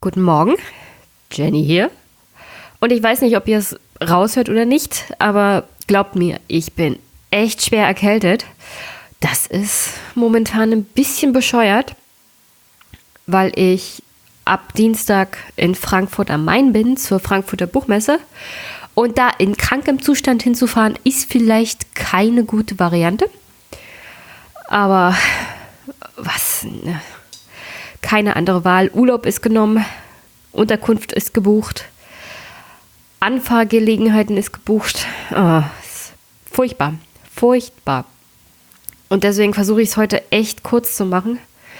Guten Morgen, Jenny hier. Und ich weiß nicht, ob ihr es raushört oder nicht, aber glaubt mir, ich bin echt schwer erkältet. Das ist momentan ein bisschen bescheuert, weil ich ab Dienstag in Frankfurt am Main bin zur Frankfurter Buchmesse. Und da in krankem Zustand hinzufahren, ist vielleicht keine gute Variante. Aber was? Keine andere Wahl. Urlaub ist genommen, Unterkunft ist gebucht, Anfahrgelegenheiten ist gebucht. Ist furchtbar, furchtbar. Und deswegen versuche ich es heute echt kurz zu machen.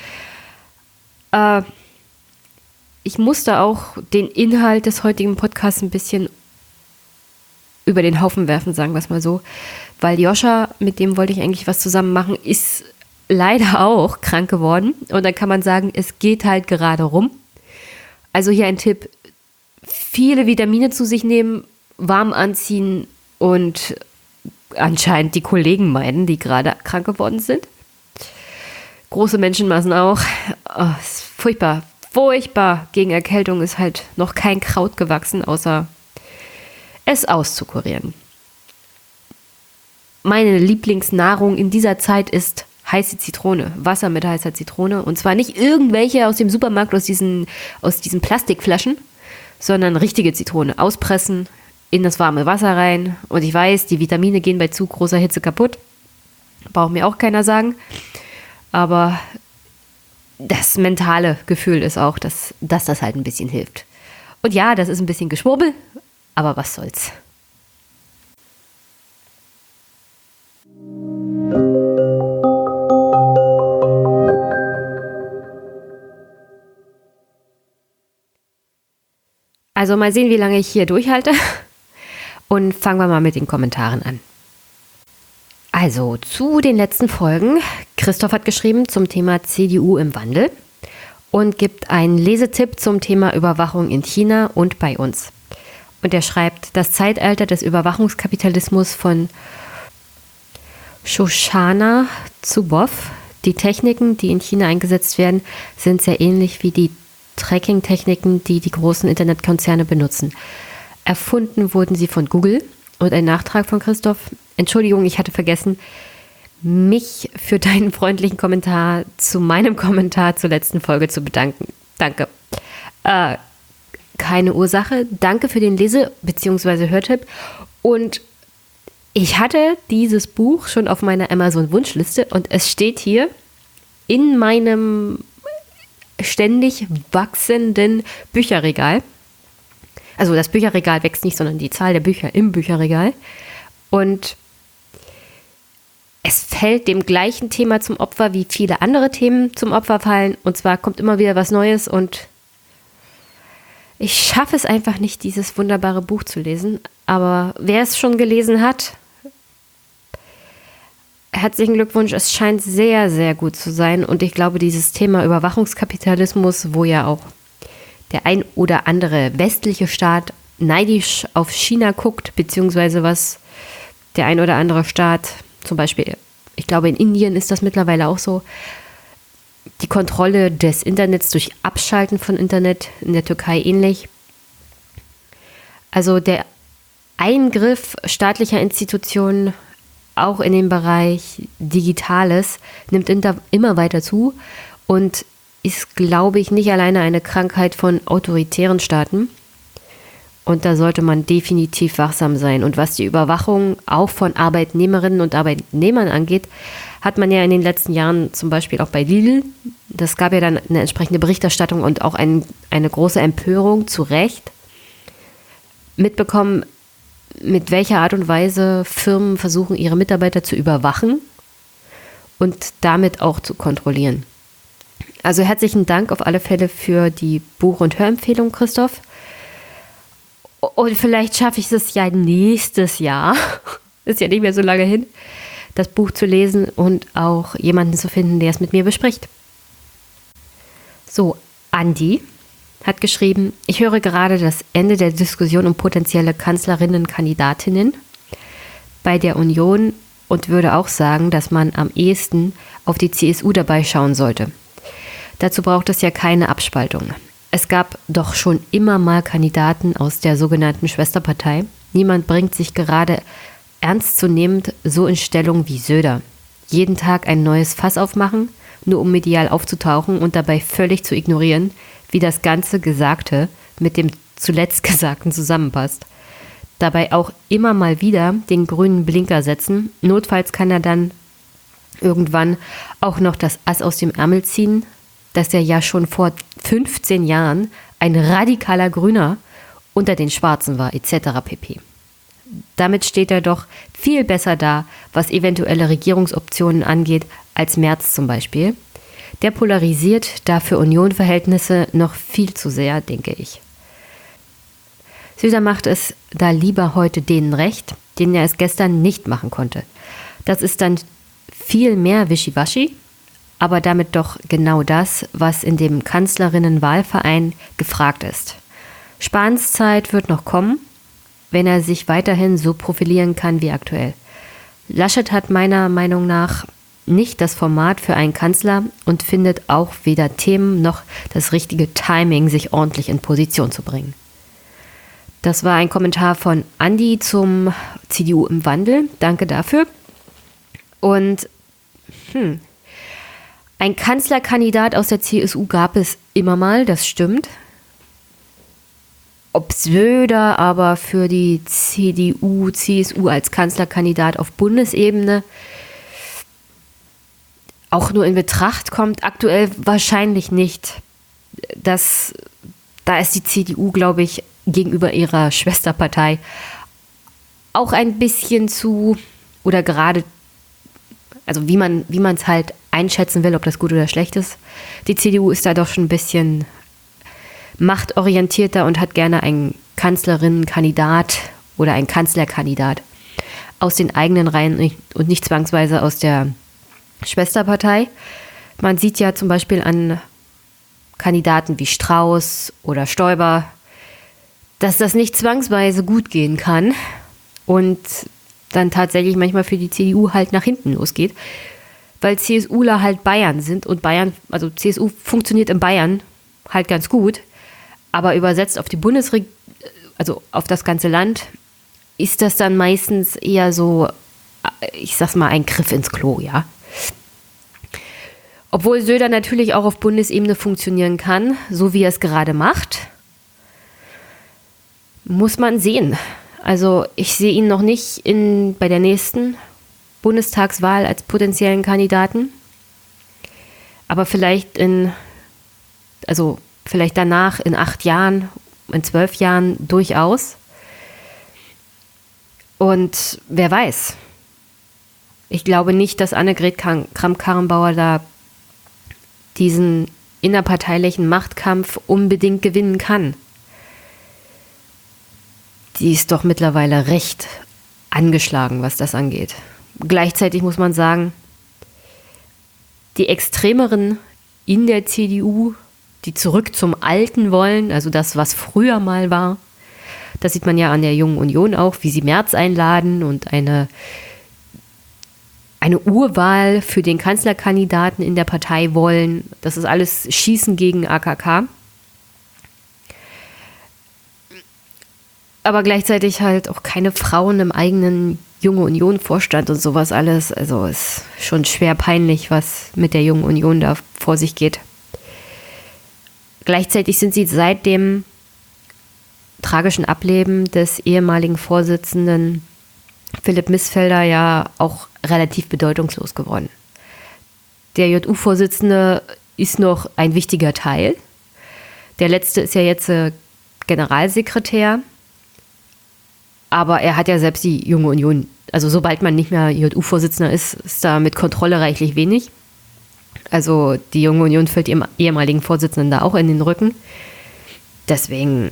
Ich musste auch den Inhalt des heutigen Podcasts ein bisschen über den Haufen werfen, sagen wir es mal so. Weil Joscha, mit dem wollte ich eigentlich was zusammen machen, ist leider auch krank geworden. Und dann kann man sagen, es geht halt gerade rum. Also hier ein Tipp: viele Vitamine zu sich nehmen, warm anziehen und anscheinend die Kollegen meiden, die gerade krank geworden sind. Große Menschenmassen auch. Ist furchtbar, furchtbar. Gegen Erkältung ist halt noch kein Kraut gewachsen, außer es auszukurieren. Meine Lieblingsnahrung in dieser Zeit ist heiße Zitrone, Wasser mit heißer Zitrone. Und zwar nicht irgendwelche aus dem Supermarkt, aus diesen Plastikflaschen, sondern richtige Zitrone. Auspressen, in das warme Wasser rein. Und ich weiß, die Vitamine gehen bei zu großer Hitze kaputt. Braucht mir auch keiner sagen. Aber das mentale Gefühl ist auch, dass das halt ein bisschen hilft. Und ja, das ist ein bisschen Geschwurbel, aber was soll's. Also mal sehen, wie lange ich hier durchhalte. Und fangen wir mal mit den Kommentaren an. Also zu den letzten Folgen. Christoph hat geschrieben zum Thema CDU im Wandel und gibt einen Lesetipp zum Thema Überwachung in China und bei uns. Und er schreibt: Das Zeitalter des Überwachungskapitalismus von Shoshana Zuboff. Die Techniken, die in China eingesetzt werden, sind sehr ähnlich wie die Tracking-Techniken, die die großen Internetkonzerne benutzen. Erfunden wurden sie von Google. Und ein Nachtrag von Christoph: Entschuldigung, ich hatte vergessen, mich für deinen freundlichen Kommentar zu meinem Kommentar zur letzten Folge zu bedanken. Danke. Keine Ursache. Danke für den Lese- bzw. Hörtipp. Und ich hatte dieses Buch schon auf meiner Amazon-Wunschliste und es steht hier in meinem ständig wachsenden Bücherregal. Also das Bücherregal wächst nicht, sondern die Zahl der Bücher im Bücherregal. Und es fällt dem gleichen Thema zum Opfer, wie viele andere Themen zum Opfer fallen. Und zwar kommt immer wieder was Neues und ich schaffe es einfach nicht, dieses wunderbare Buch zu lesen. Aber wer es schon gelesen hat, herzlichen Glückwunsch. Es scheint sehr, sehr gut zu sein. Und ich glaube, dieses Thema Überwachungskapitalismus, wo ja auch der ein oder andere westliche Staat neidisch auf China guckt, beziehungsweise was der ein oder andere Staat, zum Beispiel, ich glaube in Indien ist das mittlerweile auch so, die Kontrolle des Internets durch Abschalten von Internet, in der Türkei ähnlich. Also der Eingriff staatlicher Institutionen auch in den Bereich Digitales nimmt immer weiter zu und ist, glaube ich, nicht alleine eine Krankheit von autoritären Staaten. Und da sollte man definitiv wachsam sein. Und was die Überwachung auch von Arbeitnehmerinnen und Arbeitnehmern angeht, hat man ja in den letzten Jahren zum Beispiel auch bei Lidl, das gab ja dann eine entsprechende Berichterstattung und auch eine große Empörung, zu Recht, mitbekommen, mit welcher Art und Weise Firmen versuchen, ihre Mitarbeiter zu überwachen und damit auch zu kontrollieren. Also herzlichen Dank auf alle Fälle für die Buch- und Hörempfehlung, Christoph. Und vielleicht schaffe ich es ja nächstes Jahr, ist ja nicht mehr so lange hin, das Buch zu lesen und auch jemanden zu finden, der es mit mir bespricht. So, Andi hat geschrieben: Ich höre gerade das Ende der Diskussion um potenzielle Kanzlerinnenkandidatinnen bei der Union und würde auch sagen, dass man am ehesten auf die CSU dabei schauen sollte. Dazu braucht es ja keine Abspaltung. Es gab doch schon immer mal Kandidaten aus der sogenannten Schwesterpartei. Niemand bringt sich gerade ernstzunehmend so in Stellung wie Söder. Jeden Tag ein neues Fass aufmachen, nur um medial aufzutauchen und dabei völlig zu ignorieren, wie das ganze Gesagte mit dem zuletzt Gesagten zusammenpasst. Dabei auch immer mal wieder den grünen Blinker setzen. Notfalls kann er dann irgendwann auch noch das Ass aus dem Ärmel ziehen, dass er ja schon vor 15 Jahren ein radikaler Grüner unter den Schwarzen war, etc. pp. Damit steht er doch viel besser da, was eventuelle Regierungsoptionen angeht, als Merz zum Beispiel. Der polarisiert da für Union-Verhältnisse noch viel zu sehr, denke ich. Söder macht es da lieber heute denen recht, denen er es gestern nicht machen konnte. Das ist dann viel mehr Wischiwaschi, aber damit doch genau das, was in dem Kanzlerinnen-Wahlverein gefragt ist. Spahns Zeit wird noch kommen, wenn er sich weiterhin so profilieren kann wie aktuell. Laschet hat meiner Meinung nach nicht das Format für einen Kanzler und findet auch weder Themen noch das richtige Timing, sich ordentlich in Position zu bringen. Das war ein Kommentar von Andi zum CDU im Wandel. Danke dafür. Und ein Kanzlerkandidat aus der CSU gab es immer mal, das stimmt. Ob Söder aber für die CDU, CSU als Kanzlerkandidat auf Bundesebene auch nur in Betracht kommt, aktuell wahrscheinlich nicht. Da ist die CDU, glaube ich, gegenüber ihrer Schwesterpartei auch ein bisschen zu, oder gerade, also wie man es halt einschätzen will, ob das gut oder schlecht ist. Die CDU ist da doch schon ein bisschen machtorientierter und hat gerne einen Kanzlerinnenkandidat oder einen Kanzlerkandidat aus den eigenen Reihen und nicht zwangsweise aus der Schwesterpartei. Man sieht ja zum Beispiel an Kandidaten wie Strauß oder Stoiber, dass das nicht zwangsweise gut gehen kann und dann tatsächlich manchmal für die CDU halt nach hinten losgeht, weil CSUler halt Bayern sind und Bayern, also CSU funktioniert in Bayern halt ganz gut, aber übersetzt auf die also auf das ganze Land, ist das dann meistens eher so, ich sag's mal, ein Griff ins Klo, ja. Obwohl Söder natürlich auch auf Bundesebene funktionieren kann, so wie er es gerade macht, muss man sehen. Also ich sehe ihn noch nicht bei der nächsten Bundestagswahl als potenziellen Kandidaten, aber vielleicht danach in 8 Jahren, in 12 Jahren durchaus. Und wer weiß. Ich glaube nicht, dass Annegret Kramp-Karrenbauer da diesen innerparteilichen Machtkampf unbedingt gewinnen kann. Die ist doch mittlerweile recht angeschlagen, was das angeht. Gleichzeitig muss man sagen, die Extremeren in der CDU, die zurück zum Alten wollen, also das, was früher mal war, das sieht man ja an der Jungen Union auch, wie sie Merz einladen und eine Urwahl für den Kanzlerkandidaten in der Partei wollen. Das ist alles Schießen gegen AKK. Aber gleichzeitig halt auch keine Frauen im eigenen Junge Union-Vorstand und sowas alles. Also ist schon schwer peinlich, was mit der Jungen Union da vor sich geht. Gleichzeitig sind sie seit dem tragischen Ableben des ehemaligen Vorsitzenden Philipp Missfelder ja auch relativ bedeutungslos geworden. Der JU-Vorsitzende ist noch ein wichtiger Teil. Der letzte ist ja jetzt Generalsekretär. Aber er hat ja selbst die Junge Union, also sobald man nicht mehr JU-Vorsitzender ist da mit Kontrolle reichlich wenig. Also die Junge Union fällt ihrem ehemaligen Vorsitzenden da auch in den Rücken. Deswegen,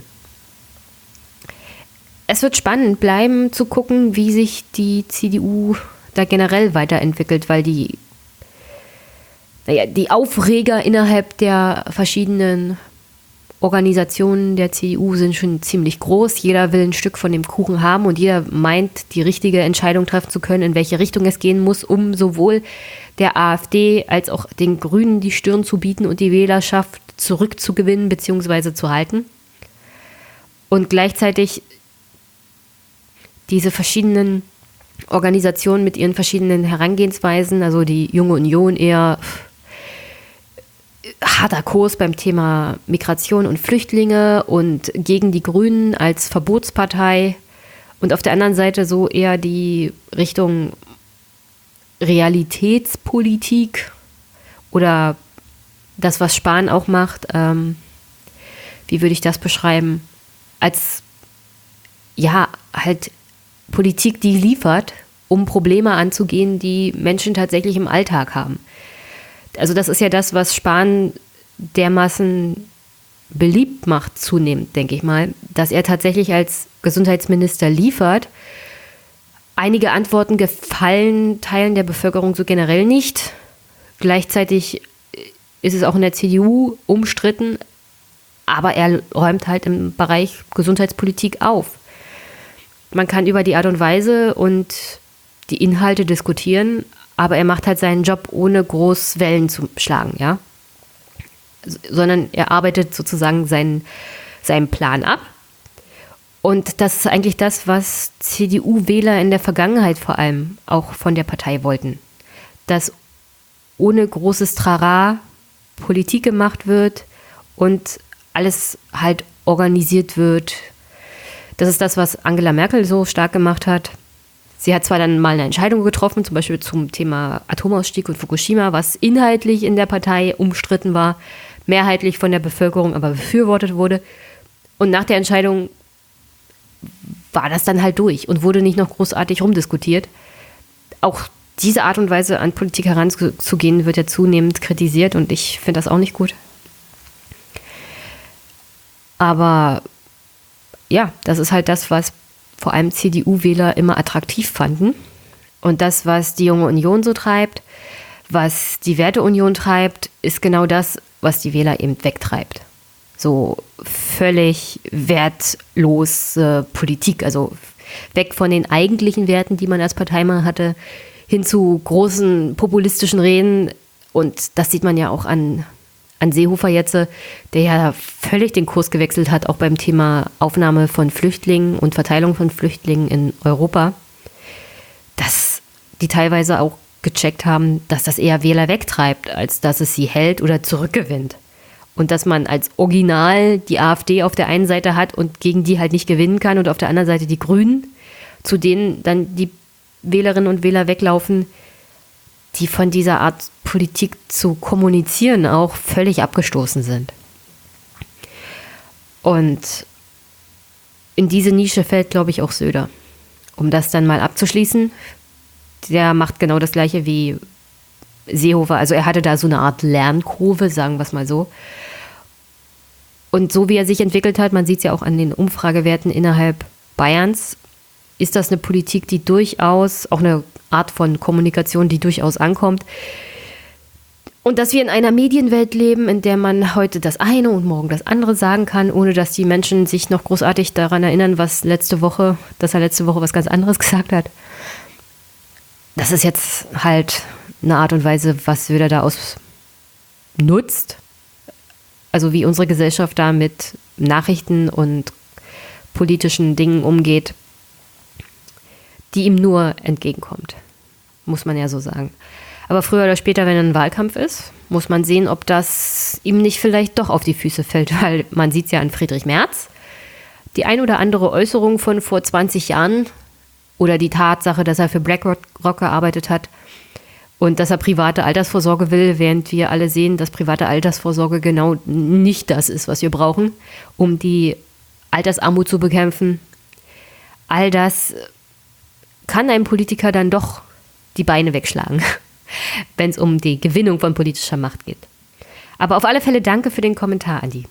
es wird spannend bleiben zu gucken, wie sich die CDU da generell weiterentwickelt, weil die Aufreger innerhalb der verschiedenen Organisationen der CDU sind schon ziemlich groß. Jeder will ein Stück von dem Kuchen haben und jeder meint, die richtige Entscheidung treffen zu können, in welche Richtung es gehen muss, um sowohl der AfD als auch den Grünen die Stirn zu bieten und die Wählerschaft zurückzugewinnen bzw. zu halten. Und gleichzeitig diese verschiedenen Organisationen mit ihren verschiedenen Herangehensweisen, also die Junge Union eher harter Kurs beim Thema Migration und Flüchtlinge und gegen die Grünen als Verbotspartei und auf der anderen Seite so eher die Richtung Realitätspolitik oder das, was Spahn auch macht, wie würde ich das beschreiben, als ja halt Politik, die liefert, um Probleme anzugehen, die Menschen tatsächlich im Alltag haben. Also das ist ja das, was Spahn dermaßen beliebt macht zunehmend, denke ich mal, dass er tatsächlich als Gesundheitsminister liefert. Einige Antworten gefallen Teilen der Bevölkerung so generell nicht. Gleichzeitig ist es auch in der CDU umstritten, aber er räumt halt im Bereich Gesundheitspolitik auf. Man kann über die Art und Weise und die Inhalte diskutieren, aber er macht halt seinen Job, ohne groß Wellen zu schlagen, ja. Sondern er arbeitet sozusagen seinen Plan ab. Und das ist eigentlich das, was CDU-Wähler in der Vergangenheit vor allem auch von der Partei wollten. Dass ohne großes Trara Politik gemacht wird und alles halt organisiert wird. Das ist das, was Angela Merkel so stark gemacht hat. Sie hat zwar dann mal eine Entscheidung getroffen, zum Beispiel zum Thema Atomausstieg und Fukushima, was inhaltlich in der Partei umstritten war, mehrheitlich von der Bevölkerung aber befürwortet wurde. Und nach der Entscheidung war das dann halt durch und wurde nicht noch großartig rumdiskutiert. Auch diese Art und Weise an Politik heranzugehen, wird ja zunehmend kritisiert und ich finde das auch nicht gut. Aber ja, das ist halt das, was vor allem CDU-Wähler immer attraktiv fanden. Und das, was die Junge Union so treibt, was die Werteunion treibt, ist genau das, was die Wähler eben wegtreibt. So völlig wertlose Politik, also weg von den eigentlichen Werten, die man als Partei mal hatte, hin zu großen populistischen Reden. Und das sieht man ja auch an Seehofer jetzt, der ja völlig den Kurs gewechselt hat, auch beim Thema Aufnahme von Flüchtlingen und Verteilung von Flüchtlingen in Europa, dass die teilweise auch gecheckt haben, dass das eher Wähler wegtreibt, als dass es sie hält oder zurückgewinnt. Und dass man als Original die AfD auf der einen Seite hat und gegen die halt nicht gewinnen kann und auf der anderen Seite die Grünen, zu denen dann die Wählerinnen und Wähler weglaufen, die von dieser Art Politik zu kommunizieren auch völlig abgestoßen sind. Und in diese Nische fällt, glaube ich, auch Söder. Um das dann mal abzuschließen, der macht genau das Gleiche wie Seehofer. Also er hatte da so eine Art Lernkurve, sagen wir es mal so. Und so wie er sich entwickelt hat, man sieht es ja auch an den Umfragewerten innerhalb Bayerns, ist das eine Politik, die durchaus, auch eine Art von Kommunikation, die durchaus ankommt. Und dass wir in einer Medienwelt leben, in der man heute das eine und morgen das andere sagen kann, ohne dass die Menschen sich noch großartig daran erinnern, dass er letzte Woche was ganz anderes gesagt hat. Das ist jetzt halt eine Art und Weise, was Söder da nutzt. Also wie unsere Gesellschaft da mit Nachrichten und politischen Dingen umgeht, die ihm nur entgegenkommt, muss man ja so sagen. Aber früher oder später, wenn ein Wahlkampf ist, muss man sehen, ob das ihm nicht vielleicht doch auf die Füße fällt, weil man sieht es ja an Friedrich Merz. Die ein oder andere Äußerung von vor 20 Jahren oder die Tatsache, dass er für BlackRock gearbeitet hat und dass er private Altersvorsorge will, während wir alle sehen, dass private Altersvorsorge genau nicht das ist, was wir brauchen, um die Altersarmut zu bekämpfen. All das kann einem Politiker dann doch die Beine wegschlagen, wenn es um die Gewinnung von politischer Macht geht. Aber auf alle Fälle danke für den Kommentar, Andi.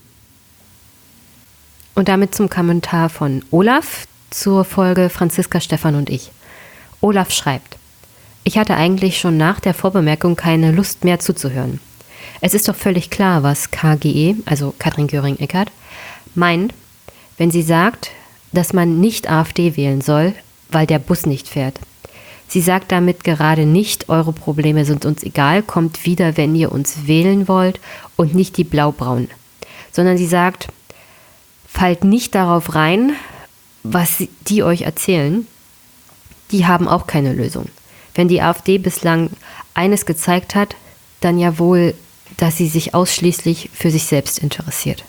Und damit zum Kommentar von Olaf zur Folge Franziska, Stefan und ich. Olaf schreibt: Ich hatte eigentlich schon nach der Vorbemerkung keine Lust mehr zuzuhören. Es ist doch völlig klar, was KGE, also Katrin Göring-Eckardt, meint, wenn sie sagt, dass man nicht AfD wählen soll, weil der Bus nicht fährt. Sie sagt damit gerade nicht, eure Probleme sind uns egal, kommt wieder, wenn ihr uns wählen wollt und nicht die Blaubraunen. Sondern sie sagt, fallt nicht darauf rein, was die euch erzählen, die haben auch keine Lösung. Wenn die AfD bislang eines gezeigt hat, dann ja wohl, dass sie sich ausschließlich für sich selbst interessiert.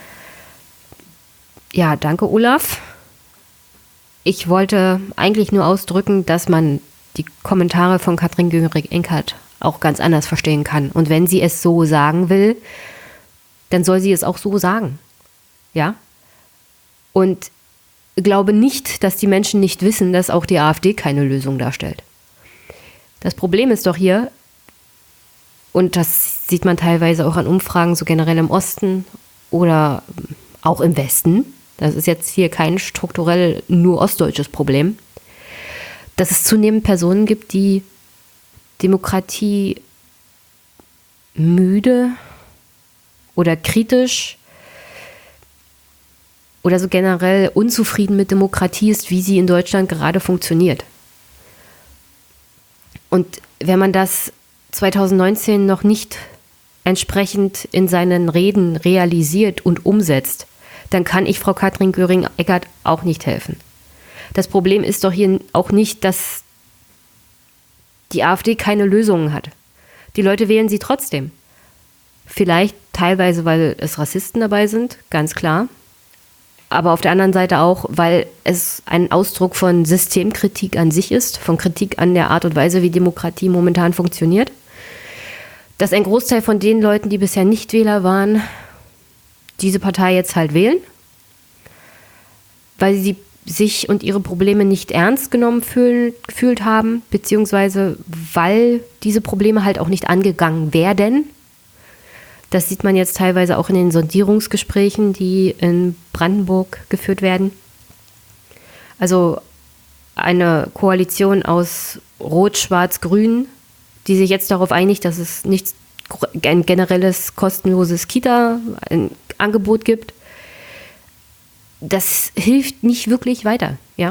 Ja, danke Olaf. Ich wollte eigentlich nur ausdrücken, dass man die Kommentare von Katrin Göring-Eckardt auch ganz anders verstehen kann. Und wenn sie es so sagen will, dann soll sie es auch so sagen. Ja? Und glaube nicht, dass die Menschen nicht wissen, dass auch die AfD keine Lösung darstellt. Das Problem ist doch hier, und das sieht man teilweise auch an Umfragen, so generell im Osten oder auch im Westen, das ist jetzt hier kein strukturell nur ostdeutsches Problem, dass es zunehmend Personen gibt, die Demokratie müde oder kritisch oder so generell unzufrieden mit Demokratie ist, wie sie in Deutschland gerade funktioniert. Und wenn man das 2019 noch nicht entsprechend in seinen Reden realisiert und umsetzt, dann kann ich Frau Katrin Göring-Eckardt auch nicht helfen. Das Problem ist doch hier auch nicht, dass die AfD keine Lösungen hat. Die Leute wählen sie trotzdem. Vielleicht teilweise, weil es Rassisten dabei sind, ganz klar. Aber auf der anderen Seite auch, weil es ein Ausdruck von Systemkritik an sich ist, von Kritik an der Art und Weise, wie Demokratie momentan funktioniert. Dass ein Großteil von den Leuten, die bisher Nichtwähler waren, diese Partei jetzt halt wählen, weil sie sich und ihre Probleme nicht ernst genommen gefühlt haben, beziehungsweise weil diese Probleme halt auch nicht angegangen werden. Das sieht man jetzt teilweise auch in den Sondierungsgesprächen, die in Brandenburg geführt werden. Also eine Koalition aus Rot, Schwarz, Grün, die sich jetzt darauf einigt, dass es nicht ein generelles kostenloses Kita-Angebot gibt. Das hilft nicht wirklich weiter, ja.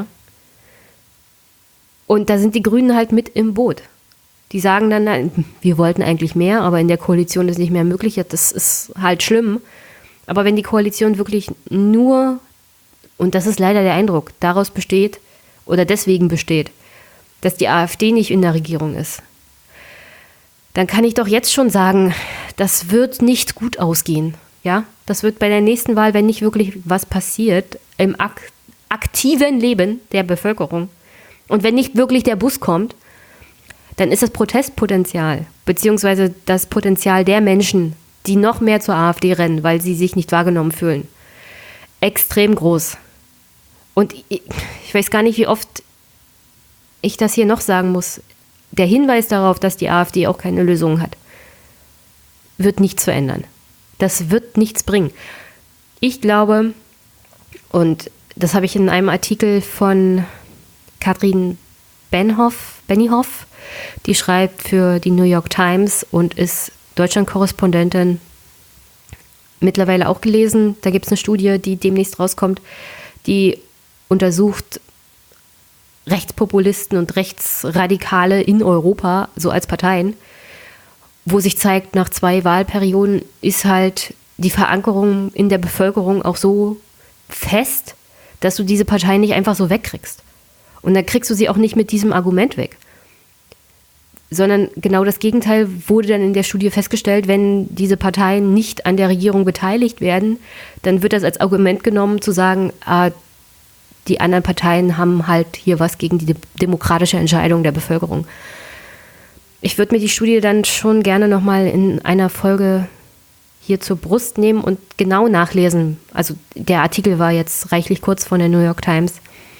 Und da sind die Grünen halt mit im Boot. Die sagen dann, nein, wir wollten eigentlich mehr, aber in der Koalition ist nicht mehr möglich. Das ist halt schlimm. Aber wenn die Koalition wirklich nur, und das ist leider der Eindruck, daraus besteht oder deswegen besteht, dass die AfD nicht in der Regierung ist, dann kann ich doch jetzt schon sagen, das wird nicht gut ausgehen. Ja? Das wird bei der nächsten Wahl, wenn nicht wirklich was passiert, im aktiven Leben der Bevölkerung und wenn nicht wirklich der Bus kommt, dann ist das Protestpotenzial, beziehungsweise das Potenzial der Menschen, die noch mehr zur AfD rennen, weil sie sich nicht wahrgenommen fühlen, extrem groß. Und ich weiß gar nicht, wie oft ich das hier noch sagen muss. Der Hinweis darauf, dass die AfD auch keine Lösung hat, wird nichts verändern. Das wird nichts bringen. Ich glaube, und das habe ich in einem Artikel von Katrin Benhoff, die schreibt für die New York Times und ist Deutschland-Korrespondentin, mittlerweile auch gelesen. Da gibt es eine Studie, die demnächst rauskommt, die untersucht Rechtspopulisten und Rechtsradikale in Europa, so als Parteien, wo sich zeigt, nach 2 Wahlperioden ist halt die Verankerung in der Bevölkerung auch so fest, dass du diese Partei nicht einfach so wegkriegst. Und dann kriegst du sie auch nicht mit diesem Argument weg. Sondern genau das Gegenteil wurde dann in der Studie festgestellt, wenn diese Parteien nicht an der Regierung beteiligt werden, dann wird das als Argument genommen, zu sagen, die anderen Parteien haben halt hier was gegen die demokratische Entscheidung der Bevölkerung. Ich würde mir die Studie dann schon gerne nochmal in einer Folge hier zur Brust nehmen und genau nachlesen. Also der Artikel war jetzt reichlich kurz von der New York Times.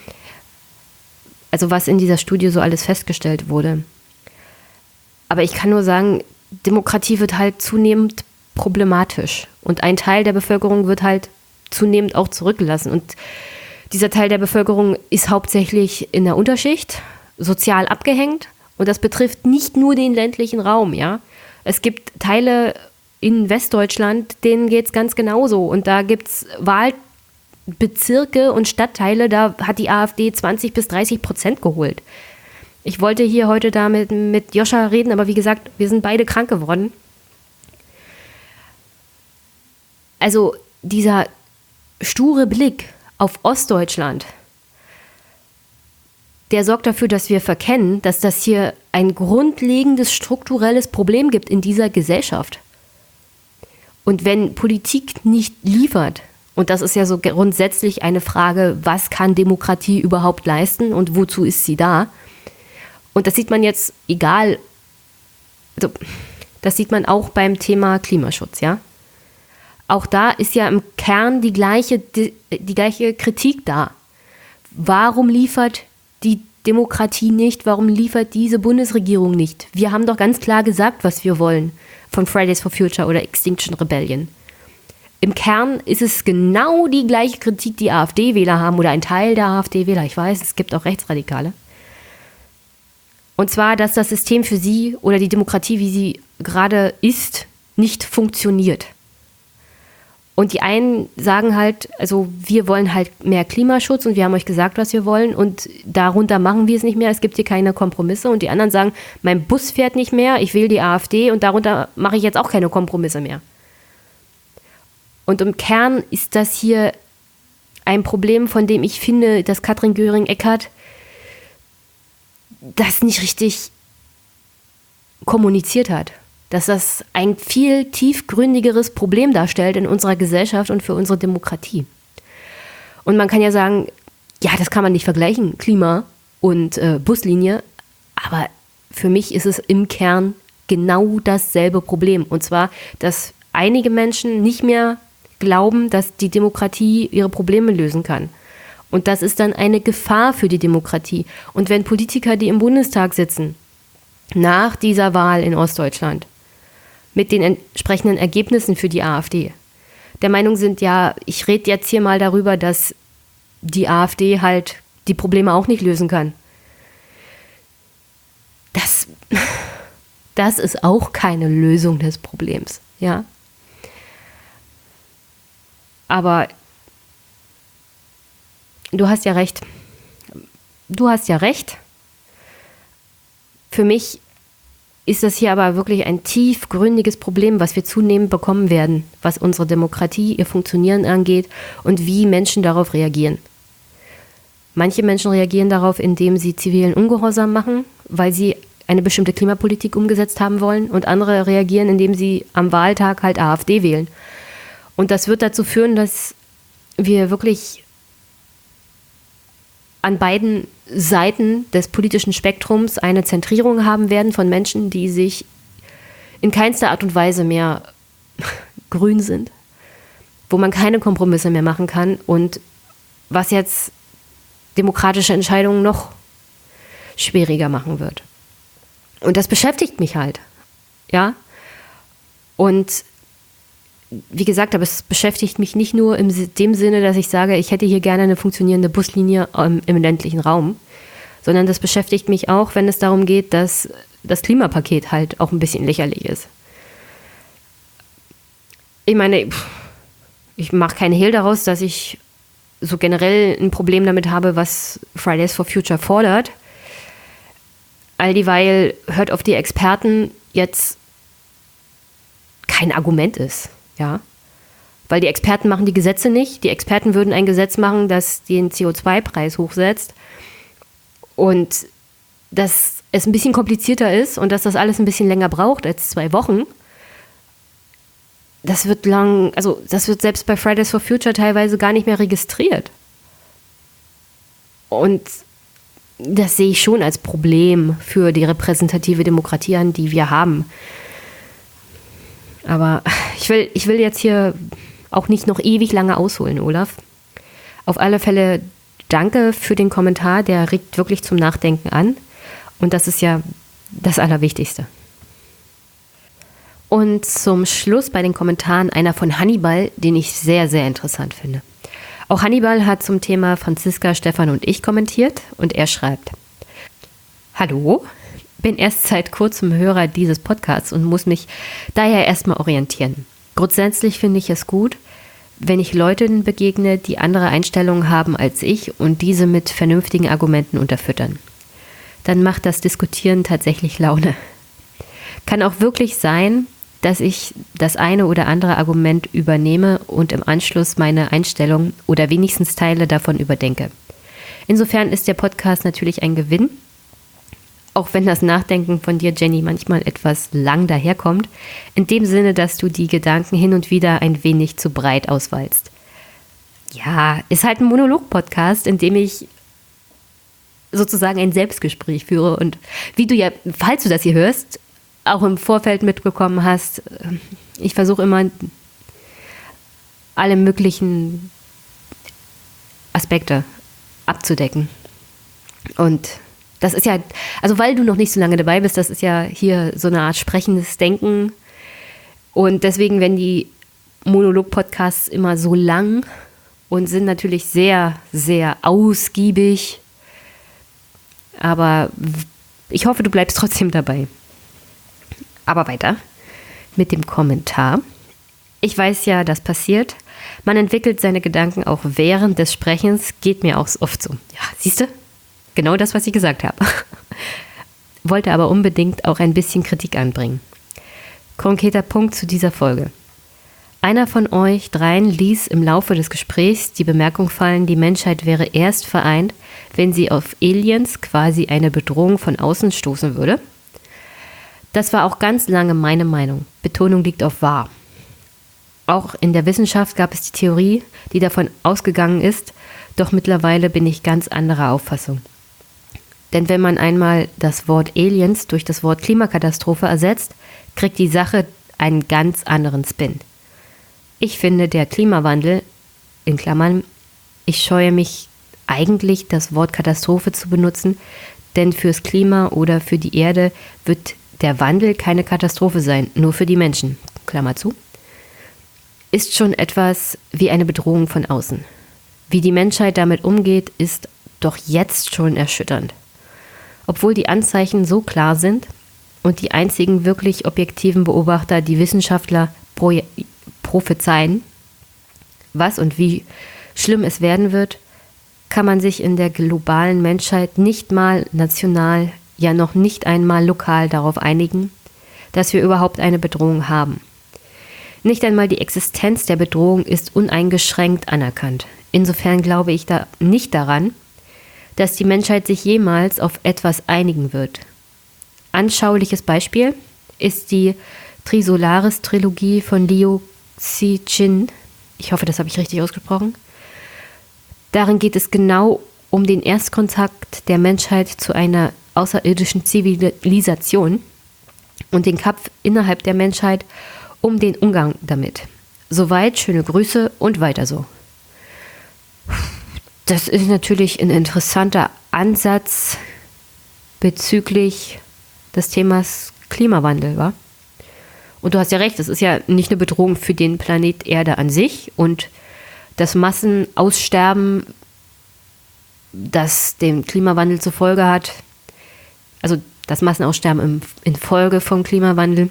Also was in dieser Studie so alles festgestellt wurde. Aber ich kann nur sagen, Demokratie wird halt zunehmend problematisch. Und ein Teil der Bevölkerung wird halt zunehmend auch zurückgelassen. Und dieser Teil der Bevölkerung ist hauptsächlich in der Unterschicht, sozial abgehängt. Und das betrifft nicht nur den ländlichen Raum, ja. Es gibt Teile in Westdeutschland, denen geht es ganz genauso. Und da gibt es Bezirke und Stadtteile, da hat die AfD 20-30% geholt. Ich wollte hier heute da mit Joscha reden, aber wie gesagt, wir sind beide krank geworden. Also dieser sture Blick auf Ostdeutschland, der sorgt dafür, dass wir verkennen, dass das hier ein grundlegendes strukturelles Problem gibt in dieser Gesellschaft. Und wenn Politik nicht liefert, und das ist ja so grundsätzlich eine Frage, was kann Demokratie überhaupt leisten und wozu ist sie da? Und das sieht man jetzt, also das sieht man auch beim Thema Klimaschutz, ja. Auch da ist ja im Kern die gleiche Kritik da. Warum liefert die Demokratie nicht? Warum liefert diese Bundesregierung nicht? Wir haben doch ganz klar gesagt, was wir wollen von Fridays for Future oder Extinction Rebellion. Im Kern ist es genau die gleiche Kritik, die AfD-Wähler haben oder ein Teil der AfD-Wähler. Ich weiß, es gibt auch Rechtsradikale. Und zwar, dass das System für sie oder die Demokratie, wie sie gerade ist, nicht funktioniert. Und die einen sagen halt, also wir wollen halt mehr Klimaschutz und wir haben euch gesagt, was wir wollen und darunter machen wir es nicht mehr, es gibt hier keine Kompromisse. Und die anderen sagen, mein Bus fährt nicht mehr, ich wähle die AfD und darunter mache ich jetzt auch keine Kompromisse mehr. Und im Kern ist das hier ein Problem, von dem ich finde, dass Katrin Göring-Eckardt das nicht richtig kommuniziert hat. Dass das ein viel tiefgründigeres Problem darstellt in unserer Gesellschaft und für unsere Demokratie. Und man kann ja sagen, ja, das kann man nicht vergleichen, Klima und Buslinie, aber für mich ist es im Kern genau dasselbe Problem. Und zwar, dass einige Menschen nicht mehr glauben, dass die Demokratie ihre Probleme lösen kann. Und das ist dann eine Gefahr für die Demokratie. Und wenn Politiker, die im Bundestag sitzen, nach dieser Wahl in Ostdeutschland, mit den entsprechenden Ergebnissen für die AfD, der Meinung sind, ja, ich rede jetzt hier mal darüber, dass die AfD halt die Probleme auch nicht lösen kann. Das ist auch keine Lösung des Problems, ja. Aber du hast ja recht. Für mich ist das hier aber wirklich ein tiefgründiges Problem, was wir zunehmend bekommen werden, was unsere Demokratie, ihr Funktionieren angeht und wie Menschen darauf reagieren. Manche Menschen reagieren darauf, indem sie zivilen Ungehorsam machen, weil sie eine bestimmte Klimapolitik umgesetzt haben wollen, und andere reagieren, indem sie am Wahltag halt AfD wählen. Und das wird dazu führen, dass wir wirklich an beiden Seiten des politischen Spektrums eine Zentrierung haben werden von Menschen, die sich in keinster Art und Weise mehr grün sind, wo man keine Kompromisse mehr machen kann und was jetzt demokratische Entscheidungen noch schwieriger machen wird. Und das beschäftigt mich halt, ja. Und wie gesagt, aber es beschäftigt mich nicht nur in dem Sinne, dass ich sage, ich hätte hier gerne eine funktionierende Buslinie im ländlichen Raum, sondern das beschäftigt mich auch, wenn es darum geht, dass das Klimapaket halt auch ein bisschen lächerlich ist. Ich meine, ich mache keinen Hehl daraus, dass ich so generell ein Problem damit habe, was Fridays for Future fordert. All dieweil hört auf die Experten jetzt kein Argument ist. Ja, weil die Experten machen die Gesetze nicht. Die Experten würden ein Gesetz machen, das den CO2-Preis hochsetzt und dass es ein bisschen komplizierter ist und dass das alles ein bisschen länger braucht als 2 Wochen. Das wird selbst bei Fridays for Future teilweise gar nicht mehr registriert. Und das sehe ich schon als Problem für die repräsentative Demokratie an, die wir haben. Aber ich will jetzt hier auch nicht noch ewig lange ausholen, Olaf. Auf alle Fälle danke für den Kommentar, der regt wirklich zum Nachdenken an. Und das ist ja das Allerwichtigste. Und zum Schluss bei den Kommentaren einer von Hannibal, den ich sehr, sehr interessant finde. Auch Hannibal hat zum Thema Franziska, Stefan und ich kommentiert und er schreibt: Hallo? Bin erst seit kurzem Hörer dieses Podcasts und muss mich daher erstmal orientieren. Grundsätzlich finde ich es gut, wenn ich Leuten begegne, die andere Einstellungen haben als ich und diese mit vernünftigen Argumenten unterfüttern. Dann macht das Diskutieren tatsächlich Laune. Kann auch wirklich sein, dass ich das eine oder andere Argument übernehme und im Anschluss meine Einstellung oder wenigstens Teile davon überdenke. Insofern ist der Podcast natürlich ein Gewinn, auch wenn das Nachdenken von dir, Jenny, manchmal etwas lang daherkommt, in dem Sinne, dass du die Gedanken hin und wieder ein wenig zu breit auswalzt. Ja, ist halt ein Monolog-Podcast, in dem ich sozusagen ein Selbstgespräch führe und wie du ja, falls du das hier hörst, auch im Vorfeld mitbekommen hast, ich versuche immer alle möglichen Aspekte abzudecken. Und das ist ja, also weil du noch nicht so lange dabei bist, das ist ja hier so eine Art sprechendes Denken. Und deswegen werden die Monolog-Podcasts immer so lang und sind natürlich sehr, sehr ausgiebig. Aber ich hoffe, du bleibst trotzdem dabei. Aber weiter mit dem Kommentar. Ich weiß ja, das passiert. Man entwickelt seine Gedanken auch während des Sprechens. Geht mir auch oft so. Ja, siehst du? Genau das, was ich gesagt habe. Wollte aber unbedingt auch ein bisschen Kritik anbringen. Konkreter Punkt zu dieser Folge. Einer von euch dreien ließ im Laufe des Gesprächs die Bemerkung fallen, die Menschheit wäre erst vereint, wenn sie auf Aliens quasi eine Bedrohung von außen stoßen würde. Das war auch ganz lange meine Meinung. Betonung liegt auf wahr. Auch in der Wissenschaft gab es die Theorie, die davon ausgegangen ist, doch mittlerweile bin ich ganz anderer Auffassung. Denn wenn man einmal das Wort Aliens durch das Wort Klimakatastrophe ersetzt, kriegt die Sache einen ganz anderen Spin. Ich finde, der Klimawandel, in Klammern, ich scheue mich eigentlich, das Wort Katastrophe zu benutzen, denn fürs Klima oder für die Erde wird der Wandel keine Katastrophe sein, nur für die Menschen, Klammer zu, ist schon etwas wie eine Bedrohung von außen. Wie die Menschheit damit umgeht, ist doch jetzt schon erschütternd. Obwohl die Anzeichen so klar sind und die einzigen wirklich objektiven Beobachter, die Wissenschaftler prophezeien, was und wie schlimm es werden wird, kann man sich in der globalen Menschheit nicht mal national, ja noch nicht einmal lokal darauf einigen, dass wir überhaupt eine Bedrohung haben. Nicht einmal die Existenz der Bedrohung ist uneingeschränkt anerkannt. Insofern glaube ich da nicht daran, dass die Menschheit sich jemals auf etwas einigen wird. Anschauliches Beispiel ist die Trisolaris-Trilogie von Liu Cixin. Ich hoffe, das habe ich richtig ausgesprochen. Darin geht es genau um den Erstkontakt der Menschheit zu einer außerirdischen Zivilisation und den Kampf innerhalb der Menschheit um den Umgang damit. Soweit, schöne Grüße und weiter so. Das ist natürlich ein interessanter Ansatz bezüglich des Themas Klimawandel, wa? Und du hast ja recht, es ist ja nicht eine Bedrohung für den Planet Erde an sich und das Massenaussterben, das den Klimawandel zur Folge hat, also das Massenaussterben in Folge vom Klimawandel.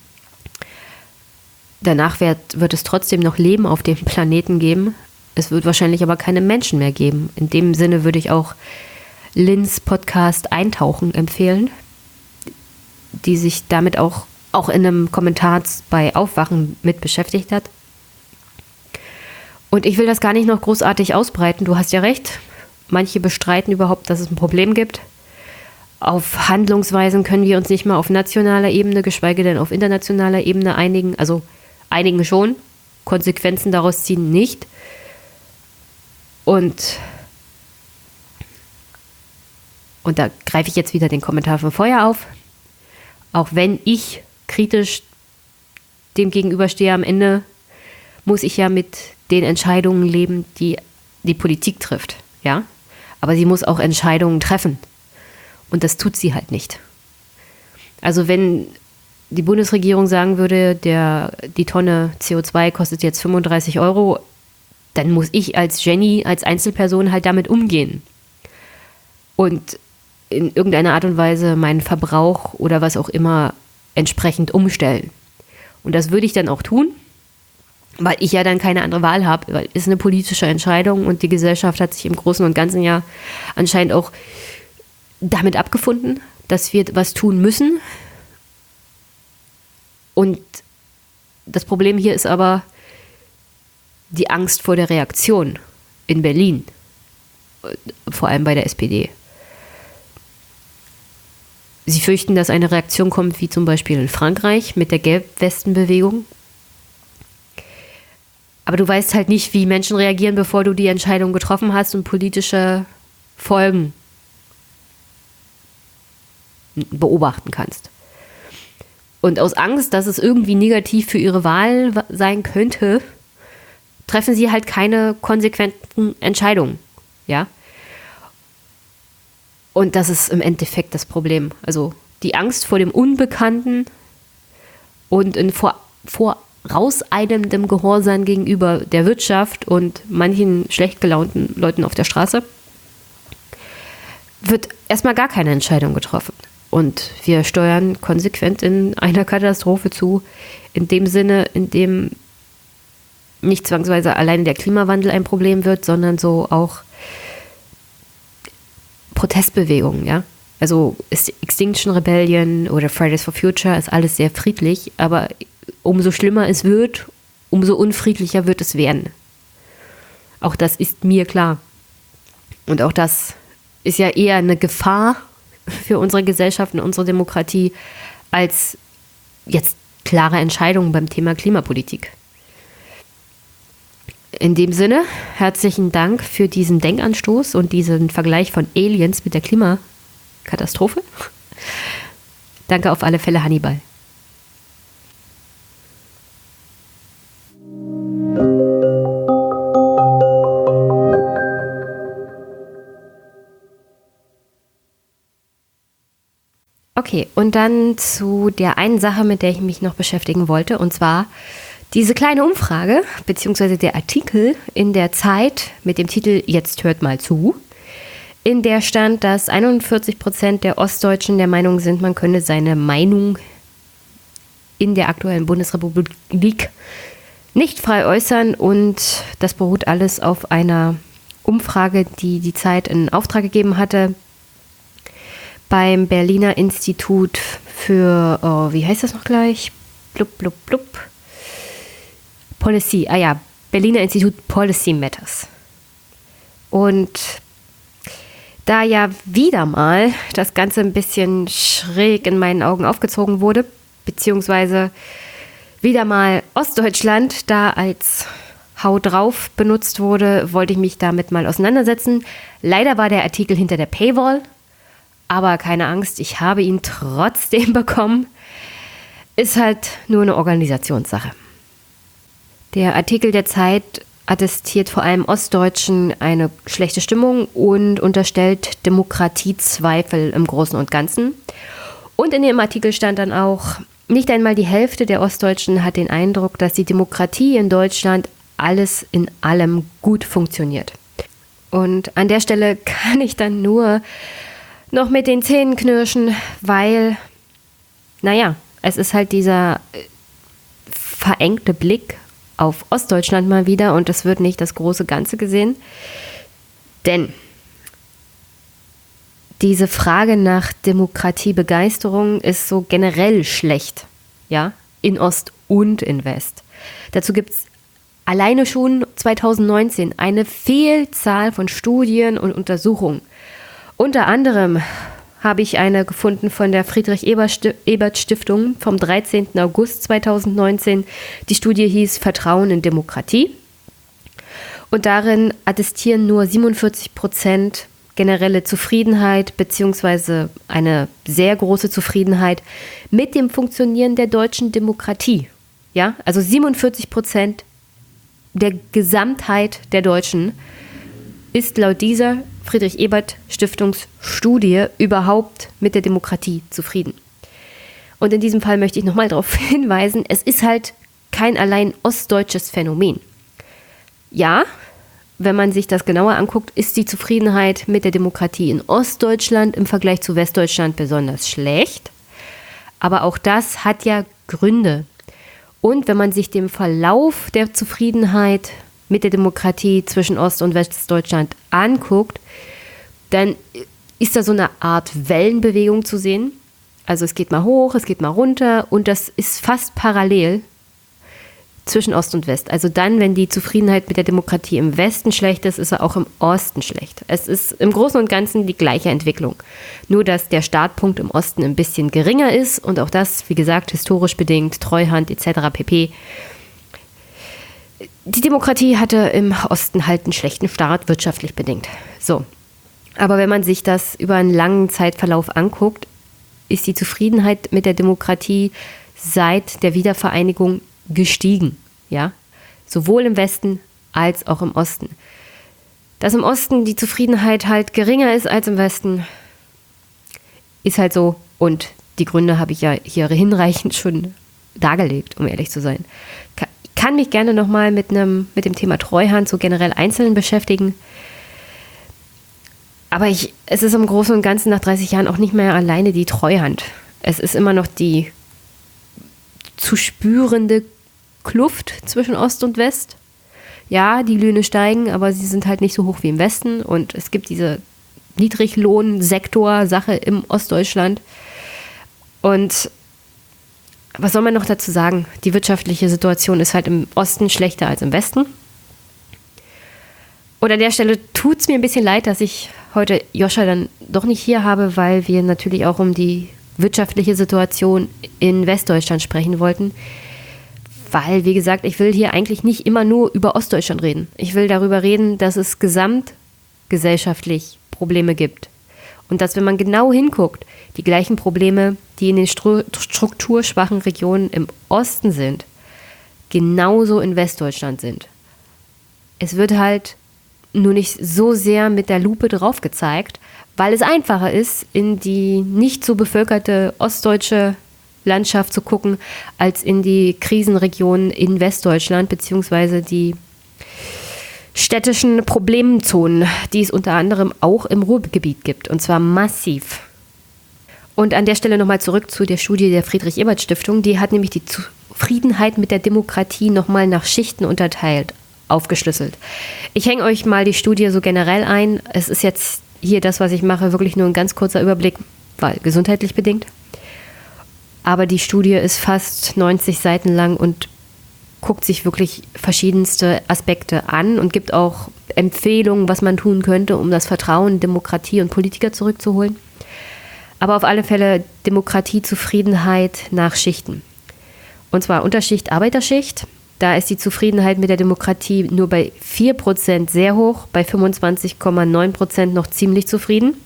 Danach wird es trotzdem noch Leben auf dem Planeten geben. Es wird wahrscheinlich aber keine Menschen mehr geben. In dem Sinne würde ich auch Lins Podcast Eintauchen empfehlen, die sich damit auch in einem Kommentar bei Aufwachen mit beschäftigt hat. Und ich will das gar nicht noch großartig ausbreiten. Du hast ja recht. Manche bestreiten überhaupt, dass es ein Problem gibt. Auf Handlungsweisen können wir uns nicht mal auf nationaler Ebene, geschweige denn auf internationaler Ebene einigen. Also einigen schon, Konsequenzen daraus ziehen nicht. Und da greife ich jetzt wieder den Kommentar von vorher auf. Auch wenn ich kritisch dem gegenüberstehe, am Ende muss ich ja mit den Entscheidungen leben, die die Politik trifft. Ja? Aber sie muss auch Entscheidungen treffen. Und das tut sie halt nicht. Also wenn die Bundesregierung sagen würde, die Tonne CO2 kostet jetzt 35 €, dann muss ich als Jenny, als Einzelperson halt damit umgehen. Und in irgendeiner Art und Weise meinen Verbrauch oder was auch immer entsprechend umstellen. Und das würde ich dann auch tun, weil ich ja dann keine andere Wahl habe, weil es ist eine politische Entscheidung und die Gesellschaft hat sich im Großen und Ganzen ja anscheinend auch damit abgefunden, dass wir was tun müssen. Und das Problem hier ist aber die Angst vor der Reaktion in Berlin, vor allem bei der SPD. Sie fürchten, dass eine Reaktion kommt, wie zum Beispiel in Frankreich mit der Gelbwestenbewegung. Aber du weißt halt nicht, wie Menschen reagieren, bevor du die Entscheidung getroffen hast und politische Folgen beobachten kannst. Und aus Angst, dass es irgendwie negativ für ihre Wahl sein könnte, treffen sie halt keine konsequenten Entscheidungen. Ja? Und das ist im Endeffekt das Problem. Also die Angst vor dem Unbekannten und in vorauseilendem Gehorsam gegenüber der Wirtschaft und manchen schlecht gelaunten Leuten auf der Straße wird erstmal gar keine Entscheidung getroffen. Und wir steuern konsequent in einer Katastrophe zu, in dem Sinne, in dem nicht zwangsweise alleine der Klimawandel ein Problem wird, sondern so auch Protestbewegungen, ja. Also Extinction Rebellion oder Fridays for Future ist alles sehr friedlich, aber umso schlimmer es wird, umso unfriedlicher wird es werden. Auch das ist mir klar. Und auch das ist ja eher eine Gefahr für unsere Gesellschaft und unsere Demokratie als jetzt klare Entscheidungen beim Thema Klimapolitik. In dem Sinne, herzlichen Dank für diesen Denkanstoß und diesen Vergleich von Aliens mit der Klimakatastrophe. Danke auf alle Fälle, Hannibal. Okay, und dann zu der einen Sache, mit der ich mich noch beschäftigen wollte, und zwar diese kleine Umfrage, beziehungsweise der Artikel in der Zeit mit dem Titel Jetzt hört mal zu, in der stand, dass 41% der Ostdeutschen der Meinung sind, man könne seine Meinung in der aktuellen Bundesrepublik nicht frei äußern, und das beruht alles auf einer Umfrage, die die Zeit in Auftrag gegeben hatte beim Berliner Institut für, wie heißt das noch gleich? Policy, Berliner Institut Policy Matters. Und da ja wieder mal das Ganze ein bisschen schräg in meinen Augen aufgezogen wurde, beziehungsweise wieder mal Ostdeutschland da als Hau drauf benutzt wurde, wollte ich mich damit mal auseinandersetzen. Leider war der Artikel hinter der Paywall, aber keine Angst, ich habe ihn trotzdem bekommen. Ist halt nur eine Organisationssache. Der Artikel der Zeit attestiert vor allem Ostdeutschen eine schlechte Stimmung und unterstellt Demokratiezweifel im Großen und Ganzen. Und in dem Artikel stand dann auch, nicht einmal die Hälfte der Ostdeutschen hat den Eindruck, dass die Demokratie in Deutschland alles in allem gut funktioniert. Und an der Stelle kann ich dann nur noch mit den Zähnen knirschen, weil, es ist halt dieser verengte Blick auf Ostdeutschland mal wieder, und es wird nicht das große Ganze gesehen. Denn diese Frage nach Demokratiebegeisterung ist so generell schlecht, ja, in Ost und in West. Dazu gibt es alleine schon 2019 eine Vielzahl von Studien und Untersuchungen. Unter anderem habe ich eine gefunden von der Friedrich-Ebert-Stiftung vom 13. August 2019. Die Studie hieß Vertrauen in Demokratie. Und darin attestieren nur 47% generelle Zufriedenheit bzw. eine sehr große Zufriedenheit mit dem Funktionieren der deutschen Demokratie. Ja, also 47% der Gesamtheit der Deutschen ist laut dieser Friedrich-Ebert-Stiftungsstudie überhaupt mit der Demokratie zufrieden. Und in diesem Fall möchte ich nochmal darauf hinweisen, es ist halt kein allein ostdeutsches Phänomen. Ja, wenn man sich das genauer anguckt, ist die Zufriedenheit mit der Demokratie in Ostdeutschland im Vergleich zu Westdeutschland besonders schlecht. Aber auch das hat ja Gründe. Und wenn man sich den Verlauf der Zufriedenheit mit der Demokratie zwischen Ost- und Westdeutschland anguckt, dann ist da so eine Art Wellenbewegung zu sehen. Also es geht mal hoch, es geht mal runter und das ist fast parallel zwischen Ost und West. Also dann, wenn die Zufriedenheit mit der Demokratie im Westen schlecht ist, ist er auch im Osten schlecht. Es ist im Großen und Ganzen die gleiche Entwicklung. Nur, dass der Startpunkt im Osten ein bisschen geringer ist und auch das, wie gesagt, historisch bedingt, Treuhand etc. pp. Die Demokratie hatte im Osten halt einen schlechten Start, wirtschaftlich bedingt. So. Aber wenn man sich das über einen langen Zeitverlauf anguckt, ist die Zufriedenheit mit der Demokratie seit der Wiedervereinigung gestiegen, ja, sowohl im Westen als auch im Osten. Dass im Osten die Zufriedenheit halt geringer ist als im Westen, ist halt so und die Gründe habe ich ja hier hinreichend schon dargelegt, um ehrlich zu sein. Kann mich gerne nochmal mit dem Thema Treuhand so generell einzeln beschäftigen, aber es ist im Großen und Ganzen nach 30 Jahren auch nicht mehr alleine die Treuhand. Es ist immer noch die zu spürende Kluft zwischen Ost und West. Ja, die Löhne steigen, aber sie sind halt nicht so hoch wie im Westen. Und es gibt diese Niedriglohnsektor-Sache im Ostdeutschland. Und was soll man noch dazu sagen? Die wirtschaftliche Situation ist halt im Osten schlechter als im Westen. Und an der Stelle tut es mir ein bisschen leid, dass ich heute Joscha dann doch nicht hier habe, weil wir natürlich auch um die wirtschaftliche Situation in Westdeutschland sprechen wollten. Weil, wie gesagt, ich will hier eigentlich nicht immer nur über Ostdeutschland reden. Ich will darüber reden, dass es gesamtgesellschaftlich Probleme gibt. Und dass, wenn man genau hinguckt, die gleichen Probleme, die in den strukturschwachen Regionen im Osten sind, genauso in Westdeutschland sind. Es wird halt nur nicht so sehr mit der Lupe drauf gezeigt, weil es einfacher ist, in die nicht so bevölkerte ostdeutsche Landschaft zu gucken, als in die Krisenregionen in Westdeutschland, beziehungsweise die städtischen Problemzonen, die es unter anderem auch im Ruhrgebiet gibt, und zwar massiv. Und an der Stelle nochmal zurück zu der Studie der Friedrich-Ebert-Stiftung, die hat nämlich die Zufriedenheit mit der Demokratie nochmal nach Schichten unterteilt, aufgeschlüsselt. Ich hänge euch mal die Studie so generell ein. Es ist jetzt hier das, was ich mache, wirklich nur ein ganz kurzer Überblick, weil gesundheitlich bedingt. Aber die Studie ist fast 90 Seiten lang und guckt sich wirklich verschiedenste Aspekte an und gibt auch Empfehlungen, was man tun könnte, um das Vertrauen in Demokratie und Politiker zurückzuholen. Aber auf alle Fälle Demokratiezufriedenheit nach Schichten. Und zwar Unterschicht, Arbeiterschicht. Da ist die Zufriedenheit mit der Demokratie nur bei 4% sehr hoch, bei 25,9% noch ziemlich zufrieden.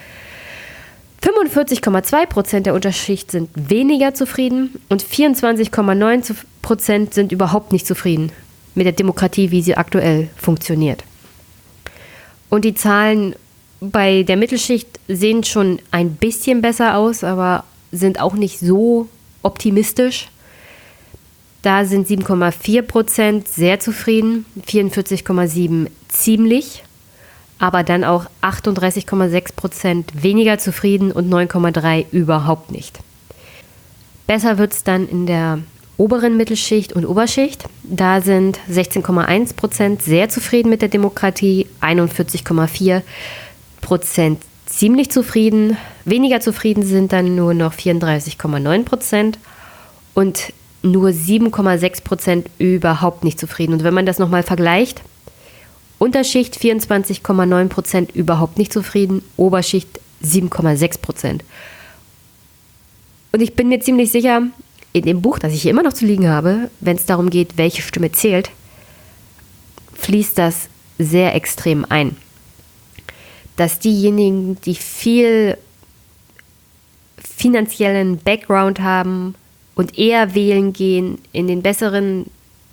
45,2% der Unterschicht sind weniger zufrieden und 24,9% sind überhaupt nicht zufrieden mit der Demokratie, wie sie aktuell funktioniert. Und die Zahlen bei der Mittelschicht sehen schon ein bisschen besser aus, aber sind auch nicht so optimistisch. Da sind 7,4% sehr zufrieden, 44,7% ziemlich, aber dann auch 38,6% weniger zufrieden und 9,3% überhaupt nicht. Besser wird es dann in der oberen Mittelschicht und Oberschicht. Da sind 16,1% sehr zufrieden mit der Demokratie, 41,4% ziemlich zufrieden. Weniger zufrieden sind dann nur noch 34,9% und nur 7,6% überhaupt nicht zufrieden. Und wenn man das nochmal vergleicht, Unterschicht 24,9% überhaupt nicht zufrieden, Oberschicht 7,6%. Und ich bin mir ziemlich sicher, in dem Buch, das ich hier immer noch zu liegen habe, wenn es darum geht, welche Stimme zählt, fließt das sehr extrem ein. Dass diejenigen, die viel finanziellen Background haben und eher wählen gehen, in den besseren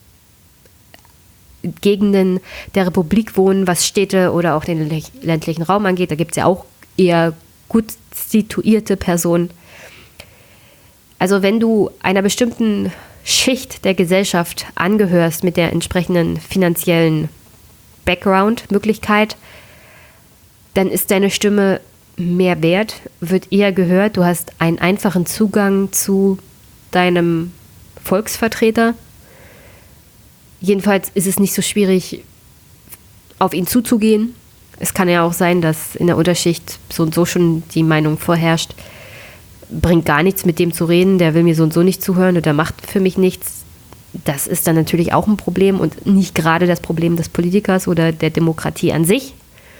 Gegenden der Republik wohnen, was Städte oder auch den ländlichen Raum angeht. Da gibt es ja auch eher gut situierte Personen. Also wenn du einer bestimmten Schicht der Gesellschaft angehörst mit der entsprechenden finanziellen Background-Möglichkeit, dann ist deine Stimme mehr wert, wird eher gehört. Du hast einen einfachen Zugang zu deinem Volksvertreter. Jedenfalls ist es nicht so schwierig, auf ihn zuzugehen. Es kann ja auch sein, dass in der Unterschicht so und so schon die Meinung vorherrscht, bringt gar nichts mit dem zu reden, der will mir so und so nicht zuhören oder macht für mich nichts. Das ist dann natürlich auch ein Problem und nicht gerade das Problem des Politikers oder der Demokratie an sich.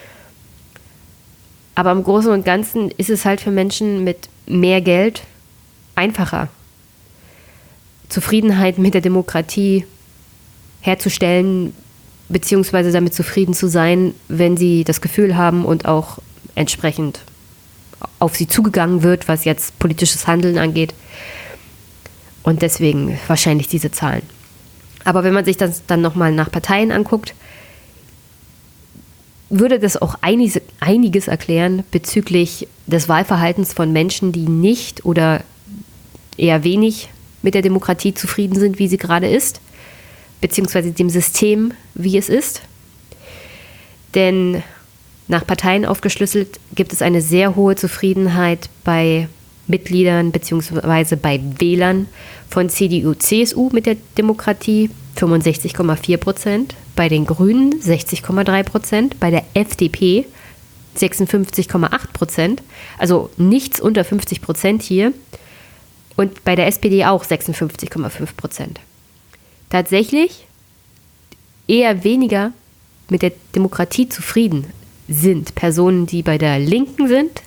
Aber im Großen und Ganzen ist es halt für Menschen mit mehr Geld einfacher, Zufriedenheit mit der Demokratie herzustellen, beziehungsweise damit zufrieden zu sein, wenn sie das Gefühl haben und auch entsprechend auf sie zugegangen wird, was jetzt politisches Handeln angeht. Und deswegen wahrscheinlich diese Zahlen. Aber wenn man sich das dann nochmal nach Parteien anguckt, würde das auch einiges erklären bezüglich des Wahlverhaltens von Menschen, die nicht oder eher wenig mit der Demokratie zufrieden sind, wie sie gerade ist, beziehungsweise dem System, wie es ist. Denn nach Parteien aufgeschlüsselt gibt es eine sehr hohe Zufriedenheit bei Mitgliedern beziehungsweise bei Wählern von CDU, CSU mit der Demokratie, 65,4%, bei den Grünen 60,3%, bei der FDP 56,8%, also nichts unter 50% hier, und bei der SPD auch 56,5%. Tatsächlich eher weniger mit der Demokratie zufrieden sind Personen, die bei der Linken sind,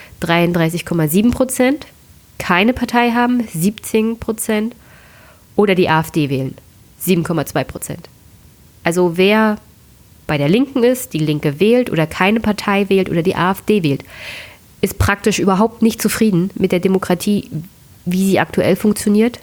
33,7%, keine Partei haben, 17%, oder die AfD wählen, 7,2%. Also wer bei der Linken ist, die Linke wählt oder keine Partei wählt oder die AfD wählt, ist praktisch überhaupt nicht zufrieden mit der Demokratie, wie sie aktuell funktioniert.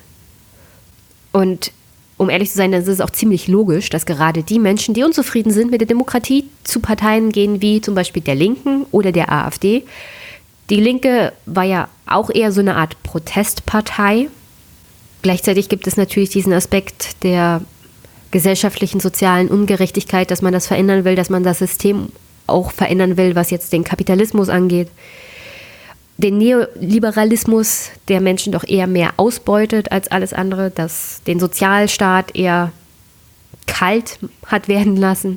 Und um ehrlich zu sein, dann ist es auch ziemlich logisch, dass gerade die Menschen, die unzufrieden sind mit der Demokratie, zu Parteien gehen wie zum Beispiel der Linken oder der AfD. Die Linke war ja auch eher so eine Art Protestpartei. Gleichzeitig gibt es natürlich diesen Aspekt der gesellschaftlichen, sozialen Ungerechtigkeit, dass man das verändern will, dass man das System auch verändern will, was jetzt den Kapitalismus angeht. Den Neoliberalismus, der Menschen doch eher mehr ausbeutet als alles andere, das den Sozialstaat eher kalt hat werden lassen.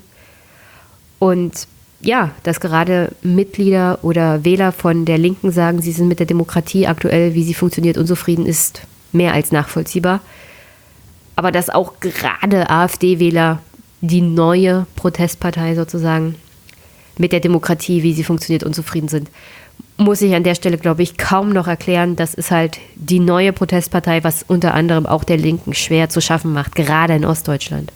Und ja, dass gerade Mitglieder oder Wähler von der Linken sagen, sie sind mit der Demokratie aktuell, wie sie funktioniert, unzufrieden, ist mehr als nachvollziehbar. Aber dass auch gerade AfD-Wähler, die neue Protestpartei sozusagen, mit der Demokratie, wie sie funktioniert, unzufrieden sind, muss ich an der Stelle, glaube ich, kaum noch erklären. Das ist halt die neue Protestpartei, was unter anderem auch der Linken schwer zu schaffen macht, gerade in Ostdeutschland.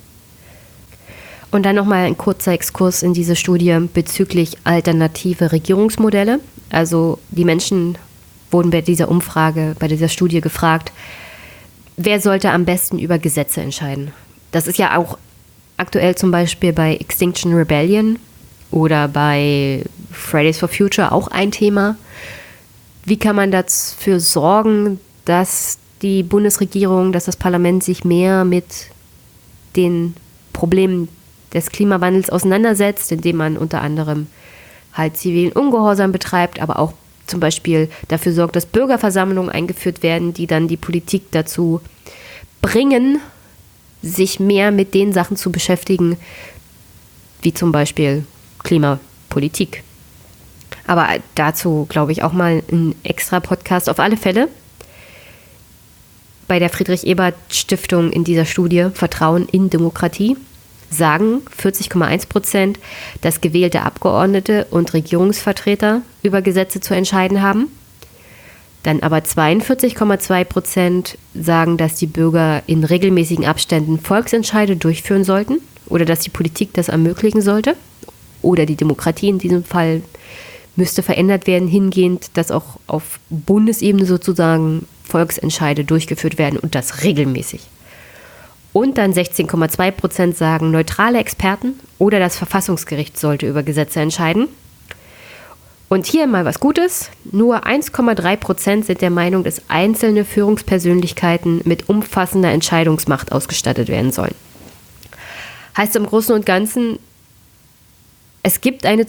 Und dann nochmal ein kurzer Exkurs in diese Studie bezüglich alternative Regierungsmodelle. Also die Menschen wurden bei dieser Umfrage, bei dieser Studie gefragt, wer sollte am besten über Gesetze entscheiden? Das ist ja auch aktuell zum Beispiel bei Extinction Rebellion oder bei Fridays for Future auch ein Thema. Wie kann man dafür sorgen, dass die Bundesregierung, dass das Parlament sich mehr mit den Problemen des Klimawandels auseinandersetzt, indem man unter anderem halt zivilen Ungehorsam betreibt, aber auch zum Beispiel dafür sorgt, dass Bürgerversammlungen eingeführt werden, die dann die Politik dazu bringen, sich mehr mit den Sachen zu beschäftigen, wie zum Beispiel Klimapolitik. Aber dazu, glaube ich, auch mal ein extra Podcast. Auf alle Fälle bei der Friedrich-Ebert-Stiftung in dieser Studie Vertrauen in Demokratie sagen 40,1%, dass gewählte Abgeordnete und Regierungsvertreter über Gesetze zu entscheiden haben. Dann aber 42,2% sagen, dass die Bürger in regelmäßigen Abständen Volksentscheide durchführen sollten oder dass die Politik das ermöglichen sollte. Oder die Demokratie in diesem Fall müsste verändert werden, hingehend, dass auch auf Bundesebene sozusagen Volksentscheide durchgeführt werden und das regelmäßig. Und dann 16,2% sagen, neutrale Experten oder das Verfassungsgericht sollte über Gesetze entscheiden. Und hier mal was Gutes, nur 1,3% sind der Meinung, dass einzelne Führungspersönlichkeiten mit umfassender Entscheidungsmacht ausgestattet werden sollen. Heißt im Großen und Ganzen, es gibt eine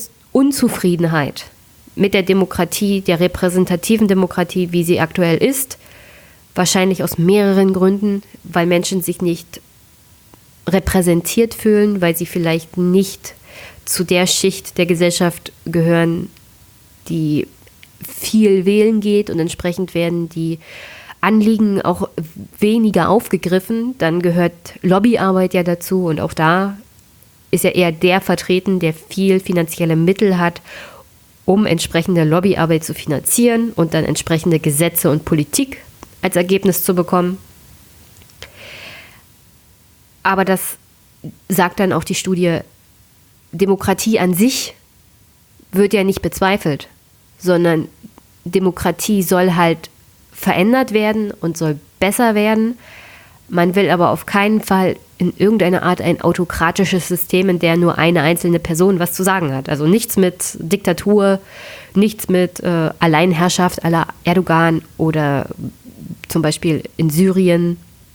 Unzufriedenheit mit der Demokratie, der repräsentativen Demokratie, wie sie aktuell ist, Wahrscheinlich aus mehreren Gründen, weil Menschen sich nicht repräsentiert fühlen, weil sie vielleicht nicht zu der Schicht der Gesellschaft gehören, die viel wählen geht, und entsprechend werden die Anliegen auch weniger aufgegriffen. Dann gehört Lobbyarbeit ja dazu, und auch da ist ja eher der vertreten, der viel finanzielle Mittel hat, um entsprechende Lobbyarbeit zu finanzieren und dann entsprechende Gesetze und Politik als Ergebnis zu bekommen. Aber das sagt dann auch die Studie, Demokratie an sich wird ja nicht bezweifelt, sondern Demokratie soll halt verändert werden und soll besser werden. Man will aber auf keinen Fall in irgendeiner Art ein autokratisches System, in der nur eine einzelne Person was zu sagen hat. Also nichts mit Diktatur, nichts mit Alleinherrschaft à la Erdogan oder zum Beispiel in Syrien.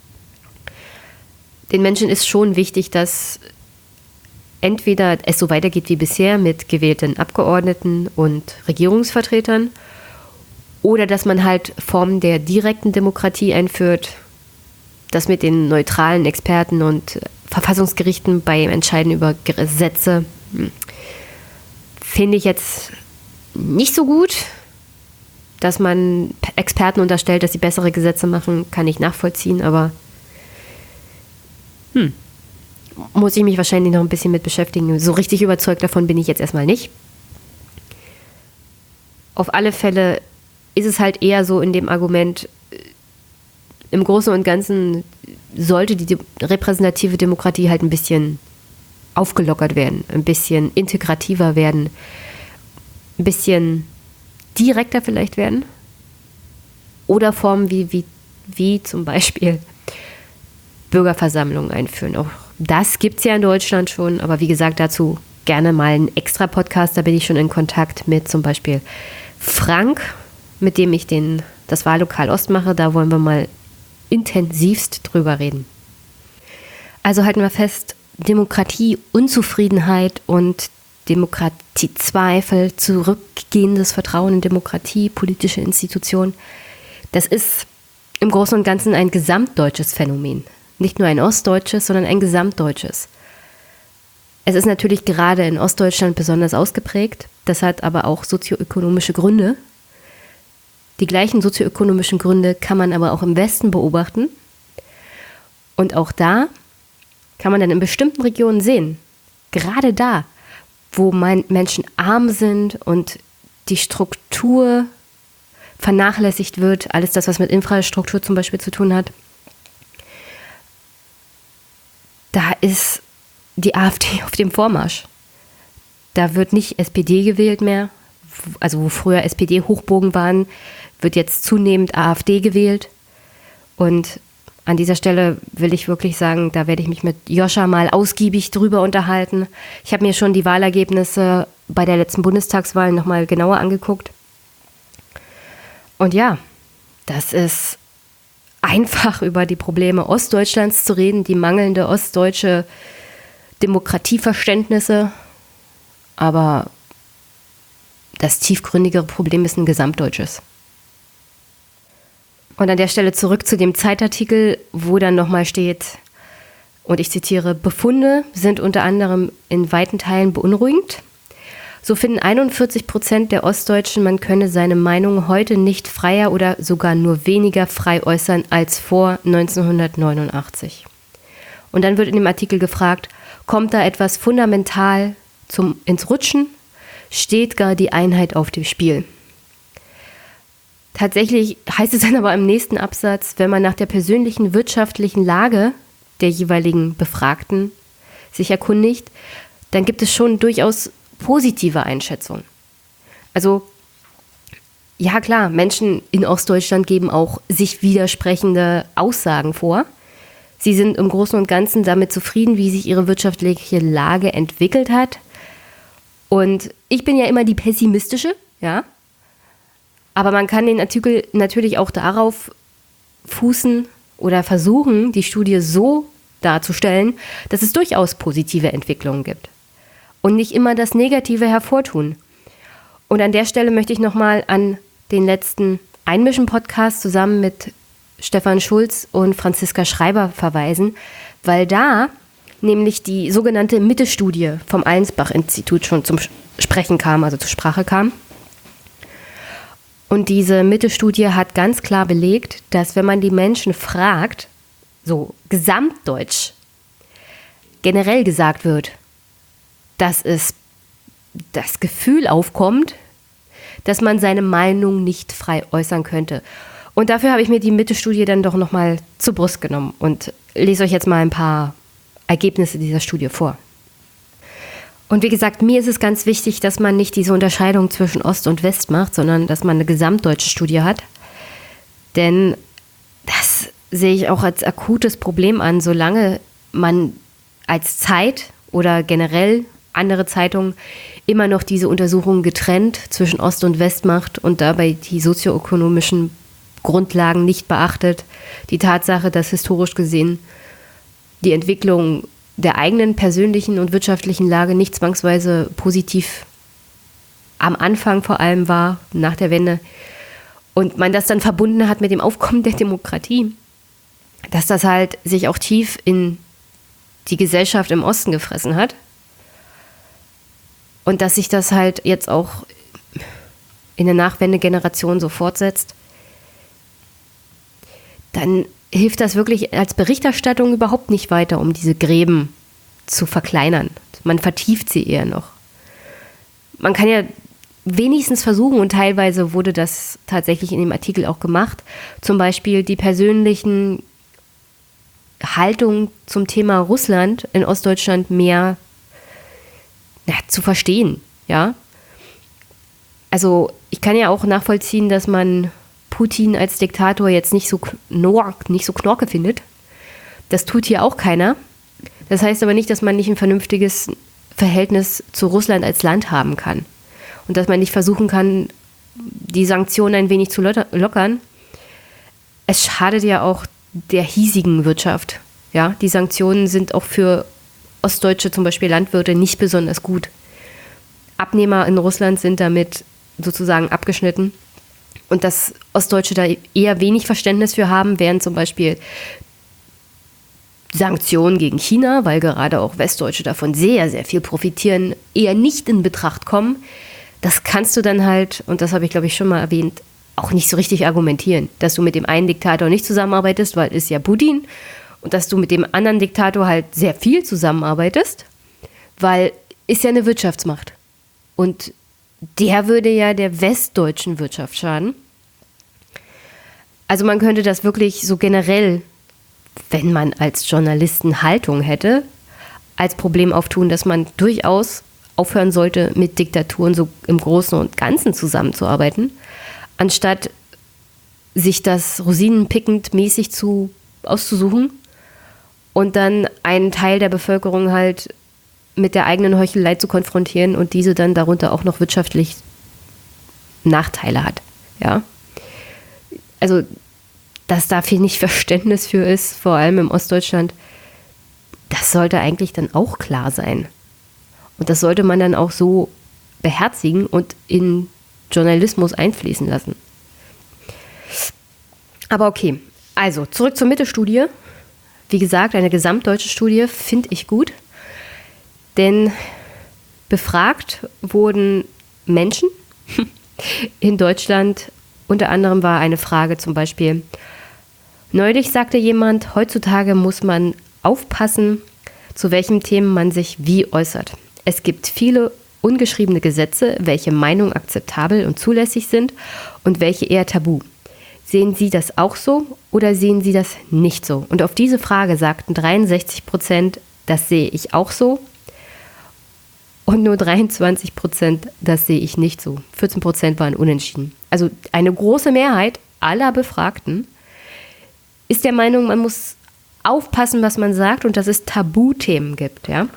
Den Menschen ist schon wichtig, dass entweder es so weitergeht wie bisher mit gewählten Abgeordneten und Regierungsvertretern, oder dass man halt Formen der direkten Demokratie einführt, das mit den neutralen Experten und Verfassungsgerichten beim Entscheiden über Gesetze finde ich jetzt nicht so gut. Dass man Experten unterstellt, dass sie bessere Gesetze machen, kann ich nachvollziehen, aber muss ich mich wahrscheinlich noch ein bisschen mit beschäftigen. So richtig überzeugt davon bin ich jetzt erstmal nicht. Auf alle Fälle ist es halt eher so in dem Argument, im Großen und Ganzen sollte die repräsentative Demokratie halt ein bisschen aufgelockert werden, ein bisschen integrativer werden, ein bisschen direkter vielleicht werden. Oder Formen wie zum Beispiel Bürgerversammlungen einführen. Auch das gibt es ja in Deutschland schon, aber wie gesagt, dazu gerne mal einen extra Podcast. Da bin ich schon in Kontakt mit zum Beispiel Frank, mit dem ich das Wahllokal Ost mache. Da wollen wir mal intensivst drüber reden. Also halten wir fest, Demokratie, Unzufriedenheit und Demokratiezweifel, zurückgehendes Vertrauen in Demokratie, politische Institutionen, das ist im Großen und Ganzen ein gesamtdeutsches Phänomen. Nicht nur ein ostdeutsches, sondern ein gesamtdeutsches. Es ist natürlich gerade in Ostdeutschland besonders ausgeprägt. Das hat aber auch sozioökonomische Gründe. Die gleichen sozioökonomischen Gründe kann man aber auch im Westen beobachten. Und auch da kann man dann in bestimmten Regionen sehen, gerade da, wo Menschen arm sind und die Struktur vernachlässigt wird, alles das, was mit Infrastruktur zum Beispiel zu tun hat, da ist die AfD auf dem Vormarsch. Da wird nicht SPD gewählt mehr, also wo früher SPD-Hochburgen waren, wird jetzt zunehmend AfD gewählt. Und an dieser Stelle will ich wirklich sagen, da werde ich mich mit Joscha mal ausgiebig drüber unterhalten. Ich habe mir schon die Wahlergebnisse bei der letzten Bundestagswahl nochmal genauer angeguckt. Und ja, das ist einfach über die Probleme Ostdeutschlands zu reden, die mangelnde ostdeutsche Demokratieverständnisse. Aber das tiefgründigere Problem ist ein gesamtdeutsches. Und an der Stelle zurück zu dem Zeitartikel, wo dann nochmal steht, und ich zitiere, Befunde sind unter anderem in weiten Teilen beunruhigend. So finden 41% der Ostdeutschen, man könne seine Meinung heute nicht freier oder sogar nur weniger frei äußern als vor 1989. Und dann wird in dem Artikel gefragt, kommt da etwas fundamental ins Rutschen? Steht gar die Einheit auf dem Spiel? Tatsächlich heißt es dann aber im nächsten Absatz, wenn man nach der persönlichen wirtschaftlichen Lage der jeweiligen Befragten sich erkundigt, dann gibt es schon durchaus positive Einschätzungen. Also, ja klar, Menschen in Ostdeutschland geben auch sich widersprechende Aussagen vor. Sie sind im Großen und Ganzen damit zufrieden, wie sich ihre wirtschaftliche Lage entwickelt hat. Und ich bin ja immer die pessimistische, ja. Aber man kann den Artikel natürlich auch darauf fußen oder versuchen, die Studie so darzustellen, dass es durchaus positive Entwicklungen gibt. Und nicht immer das Negative hervortun. Und an der Stelle möchte ich nochmal an den letzten Einmischen-Podcast zusammen mit Stefan Schulz und Franziska Schreiber verweisen, weil da nämlich die sogenannte Mitte-Studie vom Allensbach-Institut schon zum Sprechen kam, also zur Sprache kam. Und diese Mitte-Studie hat ganz klar belegt, dass wenn man die Menschen fragt, so gesamtdeutsch, generell gesagt wird, dass es das Gefühl aufkommt, dass man seine Meinung nicht frei äußern könnte. Und dafür habe ich mir die Mitte-Studie dann doch nochmal zur Brust genommen und lese euch jetzt mal ein paar Ergebnisse dieser Studie vor. Und wie gesagt, mir ist es ganz wichtig, dass man nicht diese Unterscheidung zwischen Ost und West macht, sondern dass man eine gesamtdeutsche Studie hat. Denn das sehe ich auch als akutes Problem an, solange man als Zeit oder generell andere Zeitungen immer noch diese Untersuchungen getrennt zwischen Ost und West macht und dabei die sozioökonomischen Grundlagen nicht beachtet. Die Tatsache, dass historisch gesehen die Entwicklung der eigenen persönlichen und wirtschaftlichen Lage nicht zwangsweise positiv am Anfang vor allem war, nach der Wende, und man das dann verbunden hat mit dem Aufkommen der Demokratie, dass das halt sich auch tief in die Gesellschaft im Osten gefressen hat und dass sich das halt jetzt auch in der Nachwendegeneration so fortsetzt, dann hilft das wirklich als Berichterstattung überhaupt nicht weiter, um diese Gräben zu verkleinern. Man vertieft sie eher noch. Man kann ja wenigstens versuchen, und teilweise wurde das tatsächlich in dem Artikel auch gemacht, zum Beispiel die persönlichen Haltungen zum Thema Russland in Ostdeutschland mehr zu verstehen. Ja? Also ich kann ja auch nachvollziehen, dass man Putin als Diktator jetzt nicht so knorke findet. Das tut hier auch keiner. Das heißt aber nicht, dass man nicht ein vernünftiges Verhältnis zu Russland als Land haben kann. Und dass man nicht versuchen kann, die Sanktionen ein wenig zu lockern. Es schadet ja auch der hiesigen Wirtschaft. Ja? Die Sanktionen sind auch für ostdeutsche, zum Beispiel Landwirte, nicht besonders gut. Abnehmer in Russland sind damit sozusagen abgeschnitten. Und dass Ostdeutsche da eher wenig Verständnis für haben, während zum Beispiel Sanktionen gegen China, weil gerade auch Westdeutsche davon sehr, sehr viel profitieren, eher nicht in Betracht kommen. Das kannst du dann halt, und das habe ich glaube ich schon mal erwähnt, auch nicht so richtig argumentieren, dass du mit dem einen Diktator nicht zusammenarbeitest, weil ist ja Putin, und dass du mit dem anderen Diktator halt sehr viel zusammenarbeitest, weil ist ja eine Wirtschaftsmacht. Und der würde ja der westdeutschen Wirtschaft schaden. Also man könnte das wirklich so generell, wenn man als Journalisten Haltung hätte, als Problem auftun, dass man durchaus aufhören sollte, mit Diktaturen so im Großen und Ganzen zusammenzuarbeiten, anstatt sich das rosinenpickend mäßig auszusuchen und dann einen Teil der Bevölkerung halt mit der eigenen Heuchelei zu konfrontieren und diese dann darunter auch noch wirtschaftlich Nachteile hat. Ja? Also, dass da viel nicht Verständnis für ist, vor allem im Ostdeutschland, das sollte eigentlich dann auch klar sein. Und das sollte man dann auch so beherzigen und in Journalismus einfließen lassen. Aber okay, also zurück zur Mitte-Studie. Wie gesagt, eine gesamtdeutsche Studie finde ich gut. Denn befragt wurden Menschen in Deutschland. Unter anderem war eine Frage zum Beispiel, neulich sagte jemand, heutzutage muss man aufpassen, zu welchen Themen man sich wie äußert. Es gibt viele ungeschriebene Gesetze, welche Meinungen akzeptabel und zulässig sind und welche eher tabu. Sehen Sie das auch so oder sehen Sie das nicht so? Und auf diese Frage sagten 63%, das sehe ich auch so. Und nur 23%, das sehe ich nicht so. 14% waren unentschieden. Also eine große Mehrheit aller Befragten ist der Meinung, man muss aufpassen, was man sagt und dass es Tabuthemen gibt. Ja?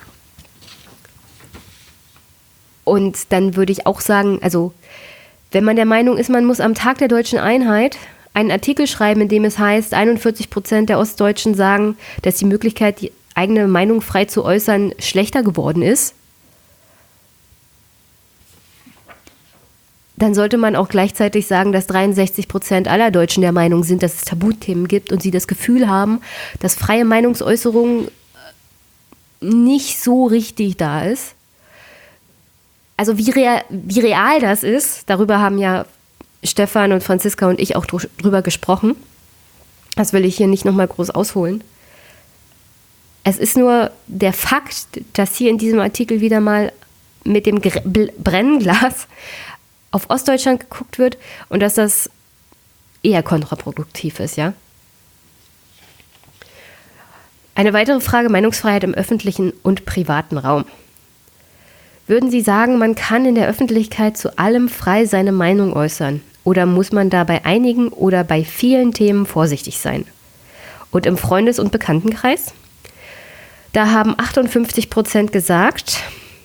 Und dann würde ich auch sagen, also wenn man der Meinung ist, man muss am Tag der Deutschen Einheit einen Artikel schreiben, in dem es heißt, 41% der Ostdeutschen sagen, dass die Möglichkeit, die eigene Meinung frei zu äußern, schlechter geworden ist, dann sollte man auch gleichzeitig sagen, dass 63% aller Deutschen der Meinung sind, dass es Tabuthemen gibt und sie das Gefühl haben, dass freie Meinungsäußerung nicht so richtig da ist. Also wie real das ist, darüber haben ja Stefan und Franziska und ich auch drüber gesprochen. Das will ich hier nicht nochmal groß ausholen. Es ist nur der Fakt, dass hier in diesem Artikel wieder mal mit dem Brennglas auf Ostdeutschland geguckt wird und dass das eher kontraproduktiv ist, ja. Eine weitere Frage: Meinungsfreiheit im öffentlichen und privaten Raum. Würden Sie sagen, man kann in der Öffentlichkeit zu allem frei seine Meinung äußern? Oder muss man da bei einigen oder bei vielen Themen vorsichtig sein? Und im Freundes- und Bekanntenkreis? Da haben 58% gesagt,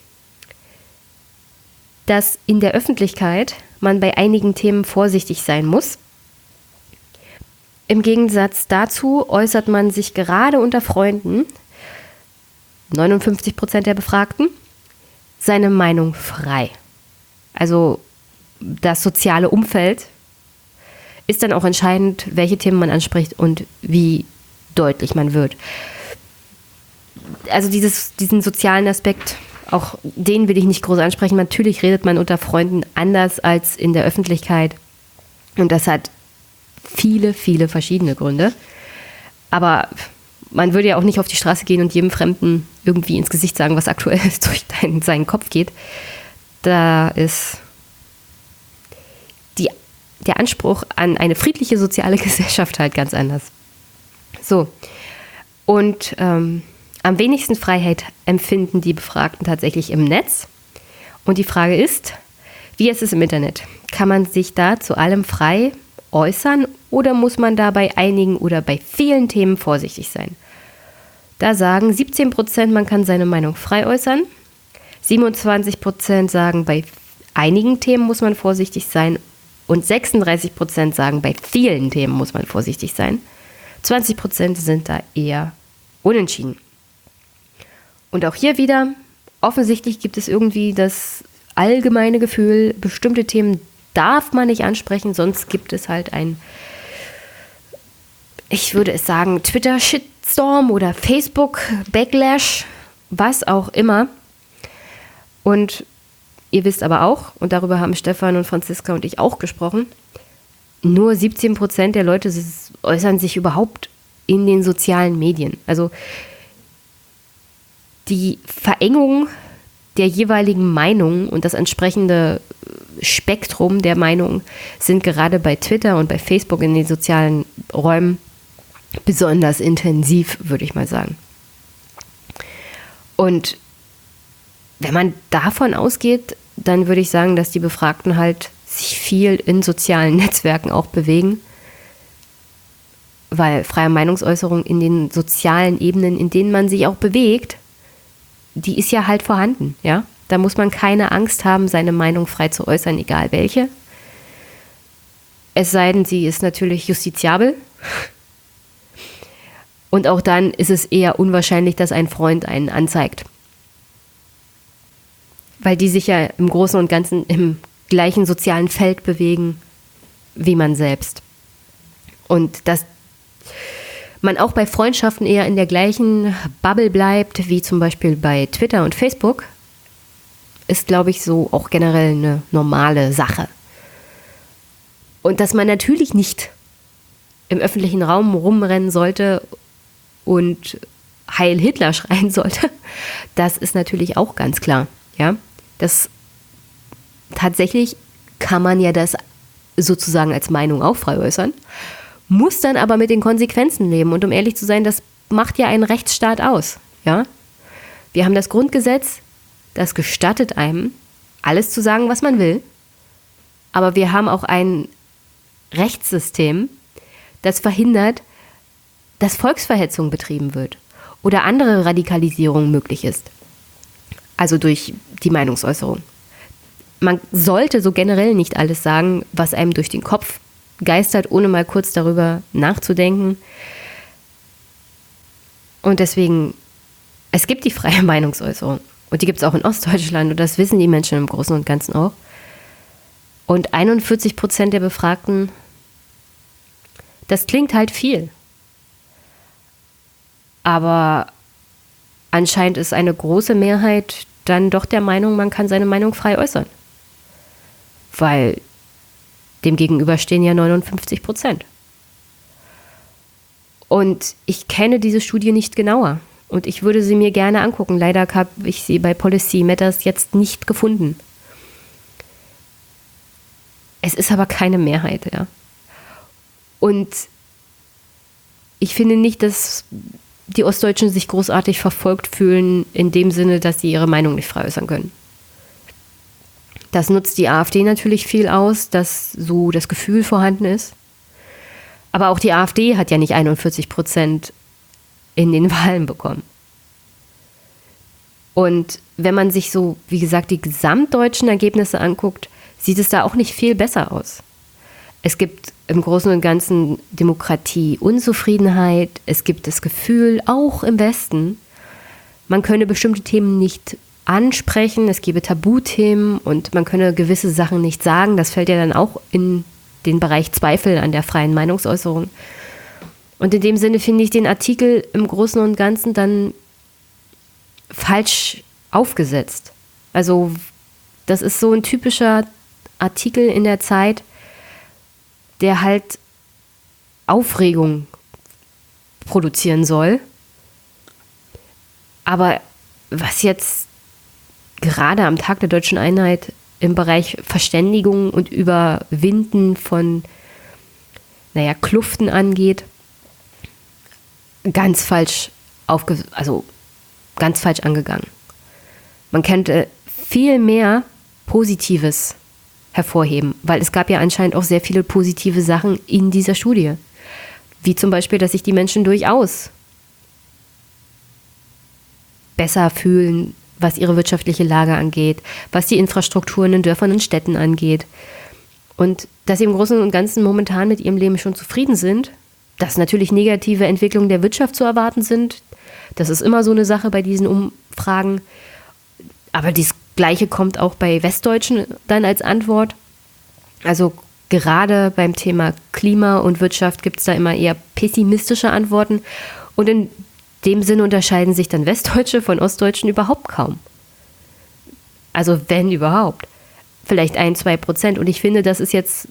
dass in der Öffentlichkeit man bei einigen Themen vorsichtig sein muss. Im Gegensatz dazu äußert man sich gerade unter Freunden, 59% der Befragten, seine Meinung frei. Also das soziale Umfeld ist dann auch entscheidend, welche Themen man anspricht und wie deutlich man wird. Also diesen sozialen Aspekt, auch den will ich nicht groß ansprechen. Natürlich redet man unter Freunden anders als in der Öffentlichkeit. Und das hat viele, viele verschiedene Gründe. Aber man würde ja auch nicht auf die Straße gehen und jedem Fremden irgendwie ins Gesicht sagen, was aktuell durch seinen Kopf geht. Da ist der Anspruch an eine friedliche soziale Gesellschaft halt ganz anders. So, und am wenigsten Freiheit empfinden die Befragten tatsächlich im Netz. Und die Frage ist, wie ist es im Internet? Kann man sich da zu allem frei äußern oder muss man da bei einigen oder bei vielen Themen vorsichtig sein? Da sagen 17%, man kann seine Meinung frei äußern. 27% sagen, bei einigen Themen muss man vorsichtig sein. Und 36% sagen, bei vielen Themen muss man vorsichtig sein. 20% sind da eher unentschieden. Und auch hier wieder, offensichtlich gibt es irgendwie das allgemeine Gefühl, bestimmte Themen darf man nicht ansprechen, sonst gibt es halt ich würde es sagen, Twitter-Shitstorm oder Facebook-Backlash, was auch immer. Und ihr wisst aber auch, und darüber haben Stefan und Franziska und ich auch gesprochen, nur 17% der Leute äußern sich überhaupt in den sozialen Medien. Also die Verengung der jeweiligen Meinung und das entsprechende Spektrum der Meinung sind gerade bei Twitter und bei Facebook in den sozialen Räumen besonders intensiv, würde ich mal sagen. Und wenn man davon ausgeht, dann würde ich sagen, dass die Befragten halt sich viel in sozialen Netzwerken auch bewegen, weil freie Meinungsäußerung in den sozialen Ebenen, in denen man sich auch bewegt, die ist ja halt vorhanden, ja. Da muss man keine Angst haben, seine Meinung frei zu äußern, egal welche. Es sei denn, sie ist natürlich justiziabel. Und auch dann ist es eher unwahrscheinlich, dass ein Freund einen anzeigt. Weil die sich ja im Großen und Ganzen im gleichen sozialen Feld bewegen wie man selbst. Und dass man auch bei Freundschaften eher in der gleichen Bubble bleibt, wie zum Beispiel bei Twitter und Facebook, ist, glaube ich, so auch generell eine normale Sache. Und dass man natürlich nicht im öffentlichen Raum rumrennen sollte und Heil Hitler schreien sollte, das ist natürlich auch ganz klar. Ja, das tatsächlich kann man ja das sozusagen als Meinung auch frei äußern, muss dann aber mit den Konsequenzen leben. Und um ehrlich zu sein, das macht ja einen Rechtsstaat aus. Ja? Wir haben das Grundgesetz, das gestattet einem, alles zu sagen, was man will. Aber wir haben auch ein Rechtssystem, das verhindert, dass Volksverhetzung betrieben wird oder andere Radikalisierung möglich ist. Also durch die Meinungsäußerung. Man sollte so generell nicht alles sagen, was einem durch den Kopf geistert, ohne mal kurz darüber nachzudenken. Und deswegen, es gibt die freie Meinungsäußerung. Und die gibt es auch in Ostdeutschland. Und das wissen die Menschen im Großen und Ganzen auch. Und 41% der Befragten, das klingt halt viel. Aber anscheinend ist eine große Mehrheit dann doch der Meinung, man kann seine Meinung frei äußern. Weil dem gegenüber stehen ja 59%. Und ich kenne diese Studie nicht genauer. Und ich würde sie mir gerne angucken. Leider habe ich sie bei Policy Matters jetzt nicht gefunden. Es ist aber keine Mehrheit, ja. Und ich finde nicht, dass die Ostdeutschen sich großartig verfolgt fühlen, in dem Sinne, dass sie ihre Meinung nicht frei äußern können. Das nutzt die AfD natürlich viel aus, dass so das Gefühl vorhanden ist. Aber auch die AfD hat ja nicht 41% in den Wahlen bekommen. Und wenn man sich so, wie gesagt, die gesamtdeutschen Ergebnisse anguckt, sieht es da auch nicht viel besser aus. Es gibt im Großen und Ganzen Demokratie-Unzufriedenheit. Es gibt das Gefühl, auch im Westen, man könne bestimmte Themen nicht ansprechen. Es gäbe Tabuthemen und man könne gewisse Sachen nicht sagen. Das fällt ja dann auch in den Bereich Zweifel an der freien Meinungsäußerung. Und in dem Sinne finde ich den Artikel im Großen und Ganzen dann falsch aufgesetzt. Also das ist so ein typischer Artikel in der Zeit, der halt Aufregung produzieren soll. Aber was jetzt gerade am Tag der Deutschen Einheit im Bereich Verständigung und Überwinden von, Kluften angeht, ganz falsch angegangen. Man könnte viel mehr Positives hervorheben, weil es gab ja anscheinend auch sehr viele positive Sachen in dieser Studie. Wie zum Beispiel, dass sich die Menschen durchaus besser fühlen, was ihre wirtschaftliche Lage angeht, was die Infrastrukturen in Dörfern und Städten angeht. Und dass sie im Großen und Ganzen momentan mit ihrem Leben schon zufrieden sind, dass natürlich negative Entwicklungen der Wirtschaft zu erwarten sind. Das ist immer so eine Sache bei diesen Umfragen. Aber das Gleiche kommt auch bei Westdeutschen dann als Antwort. Also gerade beim Thema Klima und Wirtschaft gibt es da immer eher pessimistische Antworten. Und in dem Sinne unterscheiden sich dann Westdeutsche von Ostdeutschen überhaupt kaum. Also wenn überhaupt. Vielleicht 1-2%. Und ich finde, das ist jetzt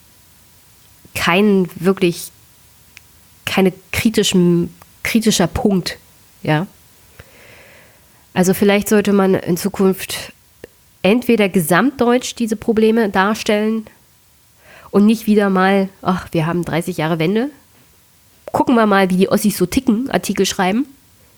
kein kritischer Punkt. Ja. Also vielleicht sollte man in Zukunft entweder gesamtdeutsch diese Probleme darstellen und nicht wieder mal, wir haben 30 Jahre Wende. Gucken wir mal, wie die Ossis so ticken, Artikel schreiben.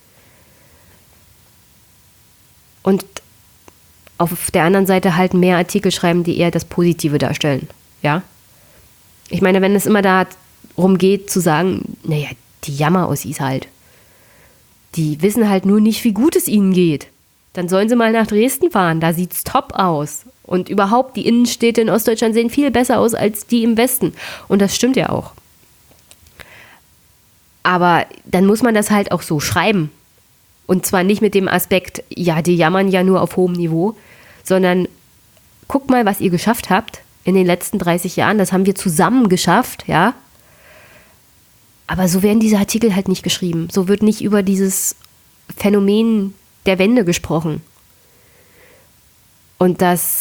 Und auf der anderen Seite halt mehr Artikel schreiben, die eher das Positive darstellen. Ja? Ich meine, wenn es immer darum geht, zu sagen, die Jammer-Ossis halt. Die wissen halt nur nicht, wie gut es ihnen geht. Dann sollen sie mal nach Dresden fahren, da sieht's top aus. Und überhaupt, die Innenstädte in Ostdeutschland sehen viel besser aus als die im Westen. Und das stimmt ja auch. Aber dann muss man das halt auch so schreiben. Und zwar nicht mit dem Aspekt, die jammern ja nur auf hohem Niveau, sondern guckt mal, was ihr geschafft habt in den letzten 30 Jahren. Das haben wir zusammen geschafft, ja. Aber so werden diese Artikel halt nicht geschrieben. So wird nicht über dieses Phänomen der Wende gesprochen. Und dass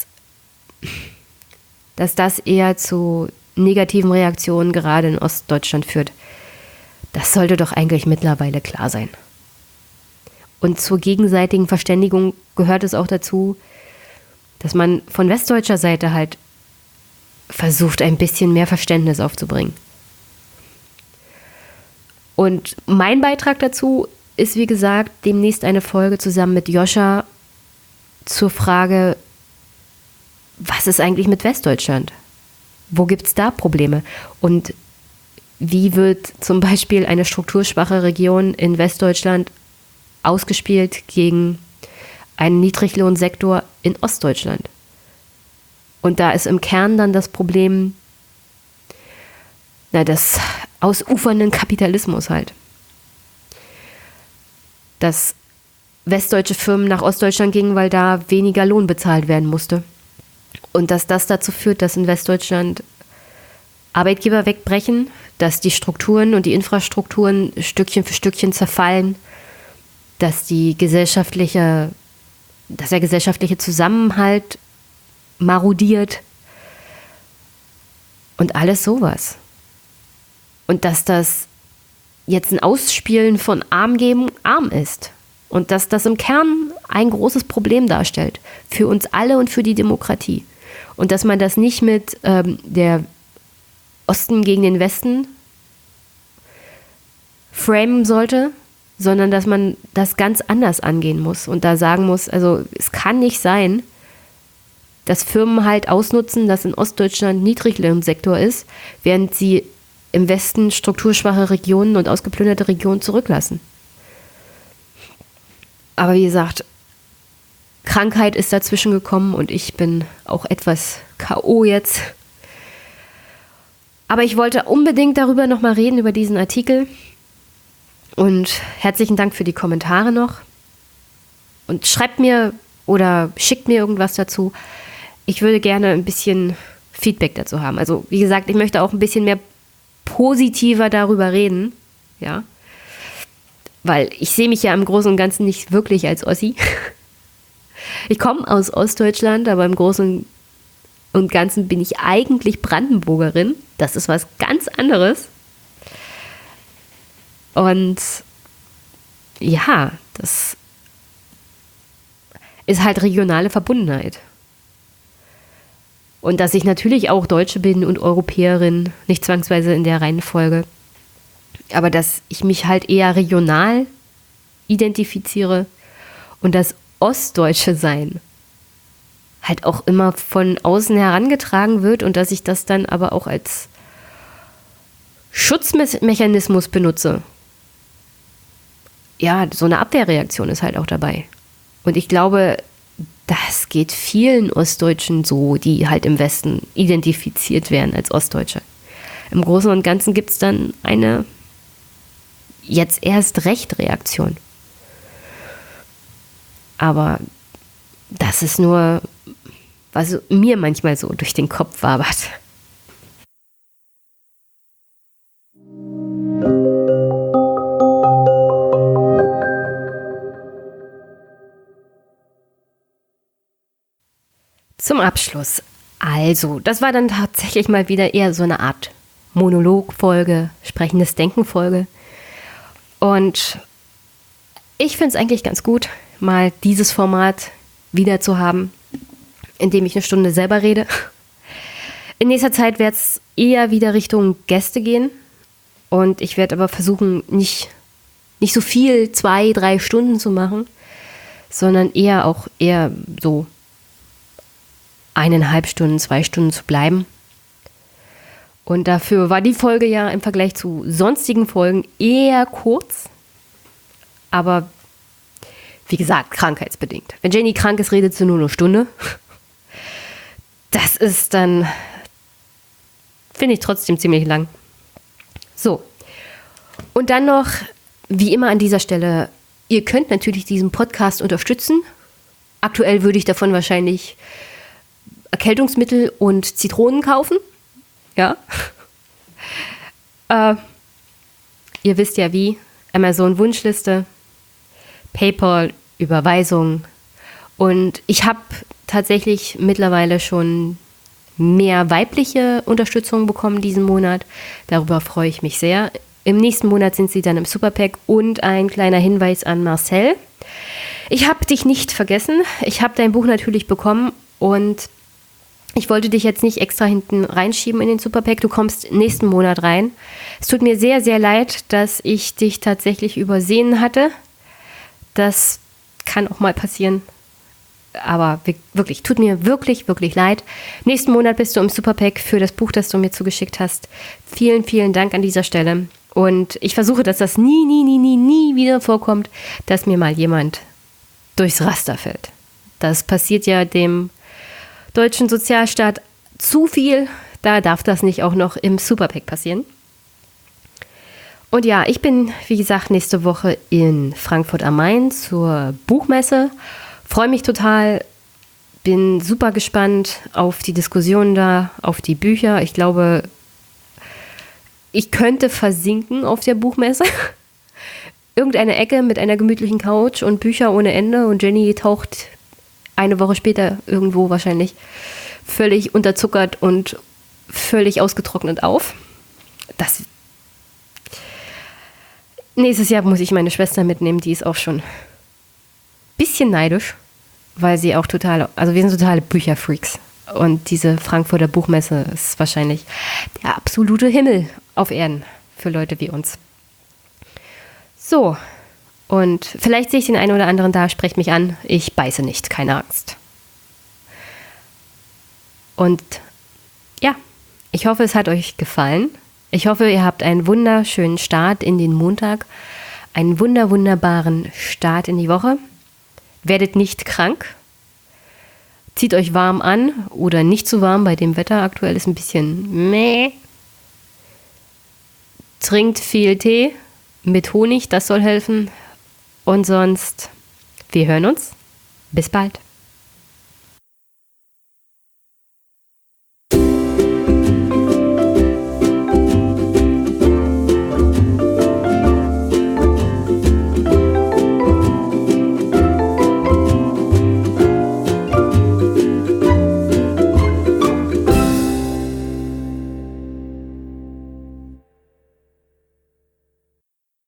das eher zu negativen Reaktionen gerade in Ostdeutschland führt, das sollte doch eigentlich mittlerweile klar sein. Und zur gegenseitigen Verständigung gehört es auch dazu, dass man von westdeutscher Seite halt versucht, ein bisschen mehr Verständnis aufzubringen. Und mein Beitrag dazu ist, wie gesagt, demnächst eine Folge zusammen mit Joscha zur Frage, was ist eigentlich mit Westdeutschland? Wo gibt es da Probleme? Und wie wird zum Beispiel eine strukturschwache Region in Westdeutschland ausgespielt gegen einen Niedriglohnsektor in Ostdeutschland? Und da ist im Kern dann das Problem, des ausufernden Kapitalismus halt. Dass westdeutsche Firmen nach Ostdeutschland gingen, weil da weniger Lohn bezahlt werden musste. Und dass das dazu führt, dass in Westdeutschland Arbeitgeber wegbrechen, dass die Strukturen und die Infrastrukturen Stückchen für Stückchen zerfallen, dass der gesellschaftliche Zusammenhalt marodiert und alles sowas. Und dass das jetzt ein Ausspielen von arm geben arm ist. Und dass das im Kern ein großes Problem darstellt. Für uns alle und für die Demokratie. Und dass man das nicht mit der Osten gegen den Westen framen sollte, sondern dass man das ganz anders angehen muss. Und da sagen muss, also es kann nicht sein, dass Firmen halt ausnutzen, dass in Ostdeutschland Niedriglohnsektor ist, während sie im Westen strukturschwache Regionen und ausgeplünderte Regionen zurücklassen. Aber wie gesagt, Krankheit ist dazwischen gekommen und ich bin auch etwas K.O. jetzt. Aber ich wollte unbedingt darüber nochmal reden, über diesen Artikel. Und herzlichen Dank für die Kommentare noch. Und schreibt mir oder schickt mir irgendwas dazu. Ich würde gerne ein bisschen Feedback dazu haben. Also wie gesagt, ich möchte auch ein bisschen mehr positiver darüber reden. Ja. Weil ich sehe mich ja im Großen und Ganzen nicht wirklich als Ossi. Ich komme aus Ostdeutschland, aber im Großen und Ganzen bin ich eigentlich Brandenburgerin. Das ist was ganz anderes. Und ja, das ist halt regionale Verbundenheit. Und dass ich natürlich auch Deutsche bin und Europäerin, nicht zwangsweise in der Reihenfolge. Aber dass ich mich halt eher regional identifiziere und das Ostdeutsche sein halt auch immer von außen herangetragen wird und dass ich das dann aber auch als Schutzmechanismus benutze. Ja, so eine Abwehrreaktion ist halt auch dabei. Und ich glaube, das geht vielen Ostdeutschen so, die halt im Westen identifiziert werden als Ostdeutsche. Im Großen und Ganzen gibt es dann eine jetzt erst recht Reaktion. Aber das ist nur, was mir manchmal so durch den Kopf wabert. Zum Abschluss. Also, das war dann tatsächlich mal wieder eher so eine Art Monologfolge, sprechendes Denken-Folge. Und ich finde es eigentlich ganz gut, mal dieses Format wieder zu haben, in dem ich eine Stunde selber rede. In nächster Zeit wird es eher wieder Richtung Gäste gehen. Und ich werde aber versuchen, nicht so viel 2-3 Stunden zu machen, sondern eher so 1,5 Stunden, 2 Stunden zu bleiben. Und dafür war die Folge ja im Vergleich zu sonstigen Folgen eher kurz. Aber wie gesagt, krankheitsbedingt. Wenn Jenny krank ist, redet sie nur eine Stunde. Das ist dann, finde ich, trotzdem ziemlich lang. So. Und dann noch, wie immer an dieser Stelle, ihr könnt natürlich diesen Podcast unterstützen. Aktuell würde ich davon wahrscheinlich Erkältungsmittel und Zitronen kaufen. Ja. Ihr wisst ja wie. Amazon Wunschliste, PayPal, Überweisung. Und ich habe tatsächlich mittlerweile schon mehr weibliche Unterstützung bekommen diesen Monat. Darüber freue ich mich sehr. Im nächsten Monat sind sie dann im Superpack. Und ein kleiner Hinweis an Marcel. Ich habe dich nicht vergessen. Ich habe dein Buch natürlich bekommen und ich wollte dich jetzt nicht extra hinten reinschieben in den Superpack. Du kommst nächsten Monat rein. Es tut mir sehr, sehr leid, dass ich dich tatsächlich übersehen hatte. Das kann auch mal passieren. Aber wirklich, tut mir wirklich, wirklich leid. Nächsten Monat bist du im Superpack für das Buch, das du mir zugeschickt hast. Vielen, vielen Dank an dieser Stelle. Und ich versuche, dass das nie wieder vorkommt, dass mir mal jemand durchs Raster fällt. Das passiert ja dem deutschen Sozialstaat zu viel. Da darf das nicht auch noch im Superpack passieren. Und ja, ich bin, wie gesagt, nächste Woche in Frankfurt am Main zur Buchmesse. Freue mich total. bin super gespannt auf die Diskussion da, auf die Bücher. Ich glaube, ich könnte versinken auf der Buchmesse. Irgendeine Ecke mit einer gemütlichen Couch und Bücher ohne Ende und Jenny taucht eine Woche später irgendwo wahrscheinlich völlig unterzuckert und völlig ausgetrocknet auf. Nächstes Jahr muss ich meine Schwester mitnehmen, die ist auch schon ein bisschen neidisch, weil sie auch wir sind totale Bücherfreaks. Und diese Frankfurter Buchmesse ist wahrscheinlich der absolute Himmel auf Erden für Leute wie uns. So, und vielleicht sehe ich den einen oder anderen da, sprecht mich an. Ich beiße nicht, keine Angst. Und ja, ich hoffe, es hat euch gefallen. Ich hoffe, ihr habt einen wunderschönen Start in den Montag, einen wunderbaren Start in die Woche. Werdet nicht krank. Zieht euch warm an oder nicht zu warm bei dem Wetter. Aktuell ist ein bisschen meh. Trinkt viel Tee mit Honig, das soll helfen. Und sonst, wir hören uns. Bis bald.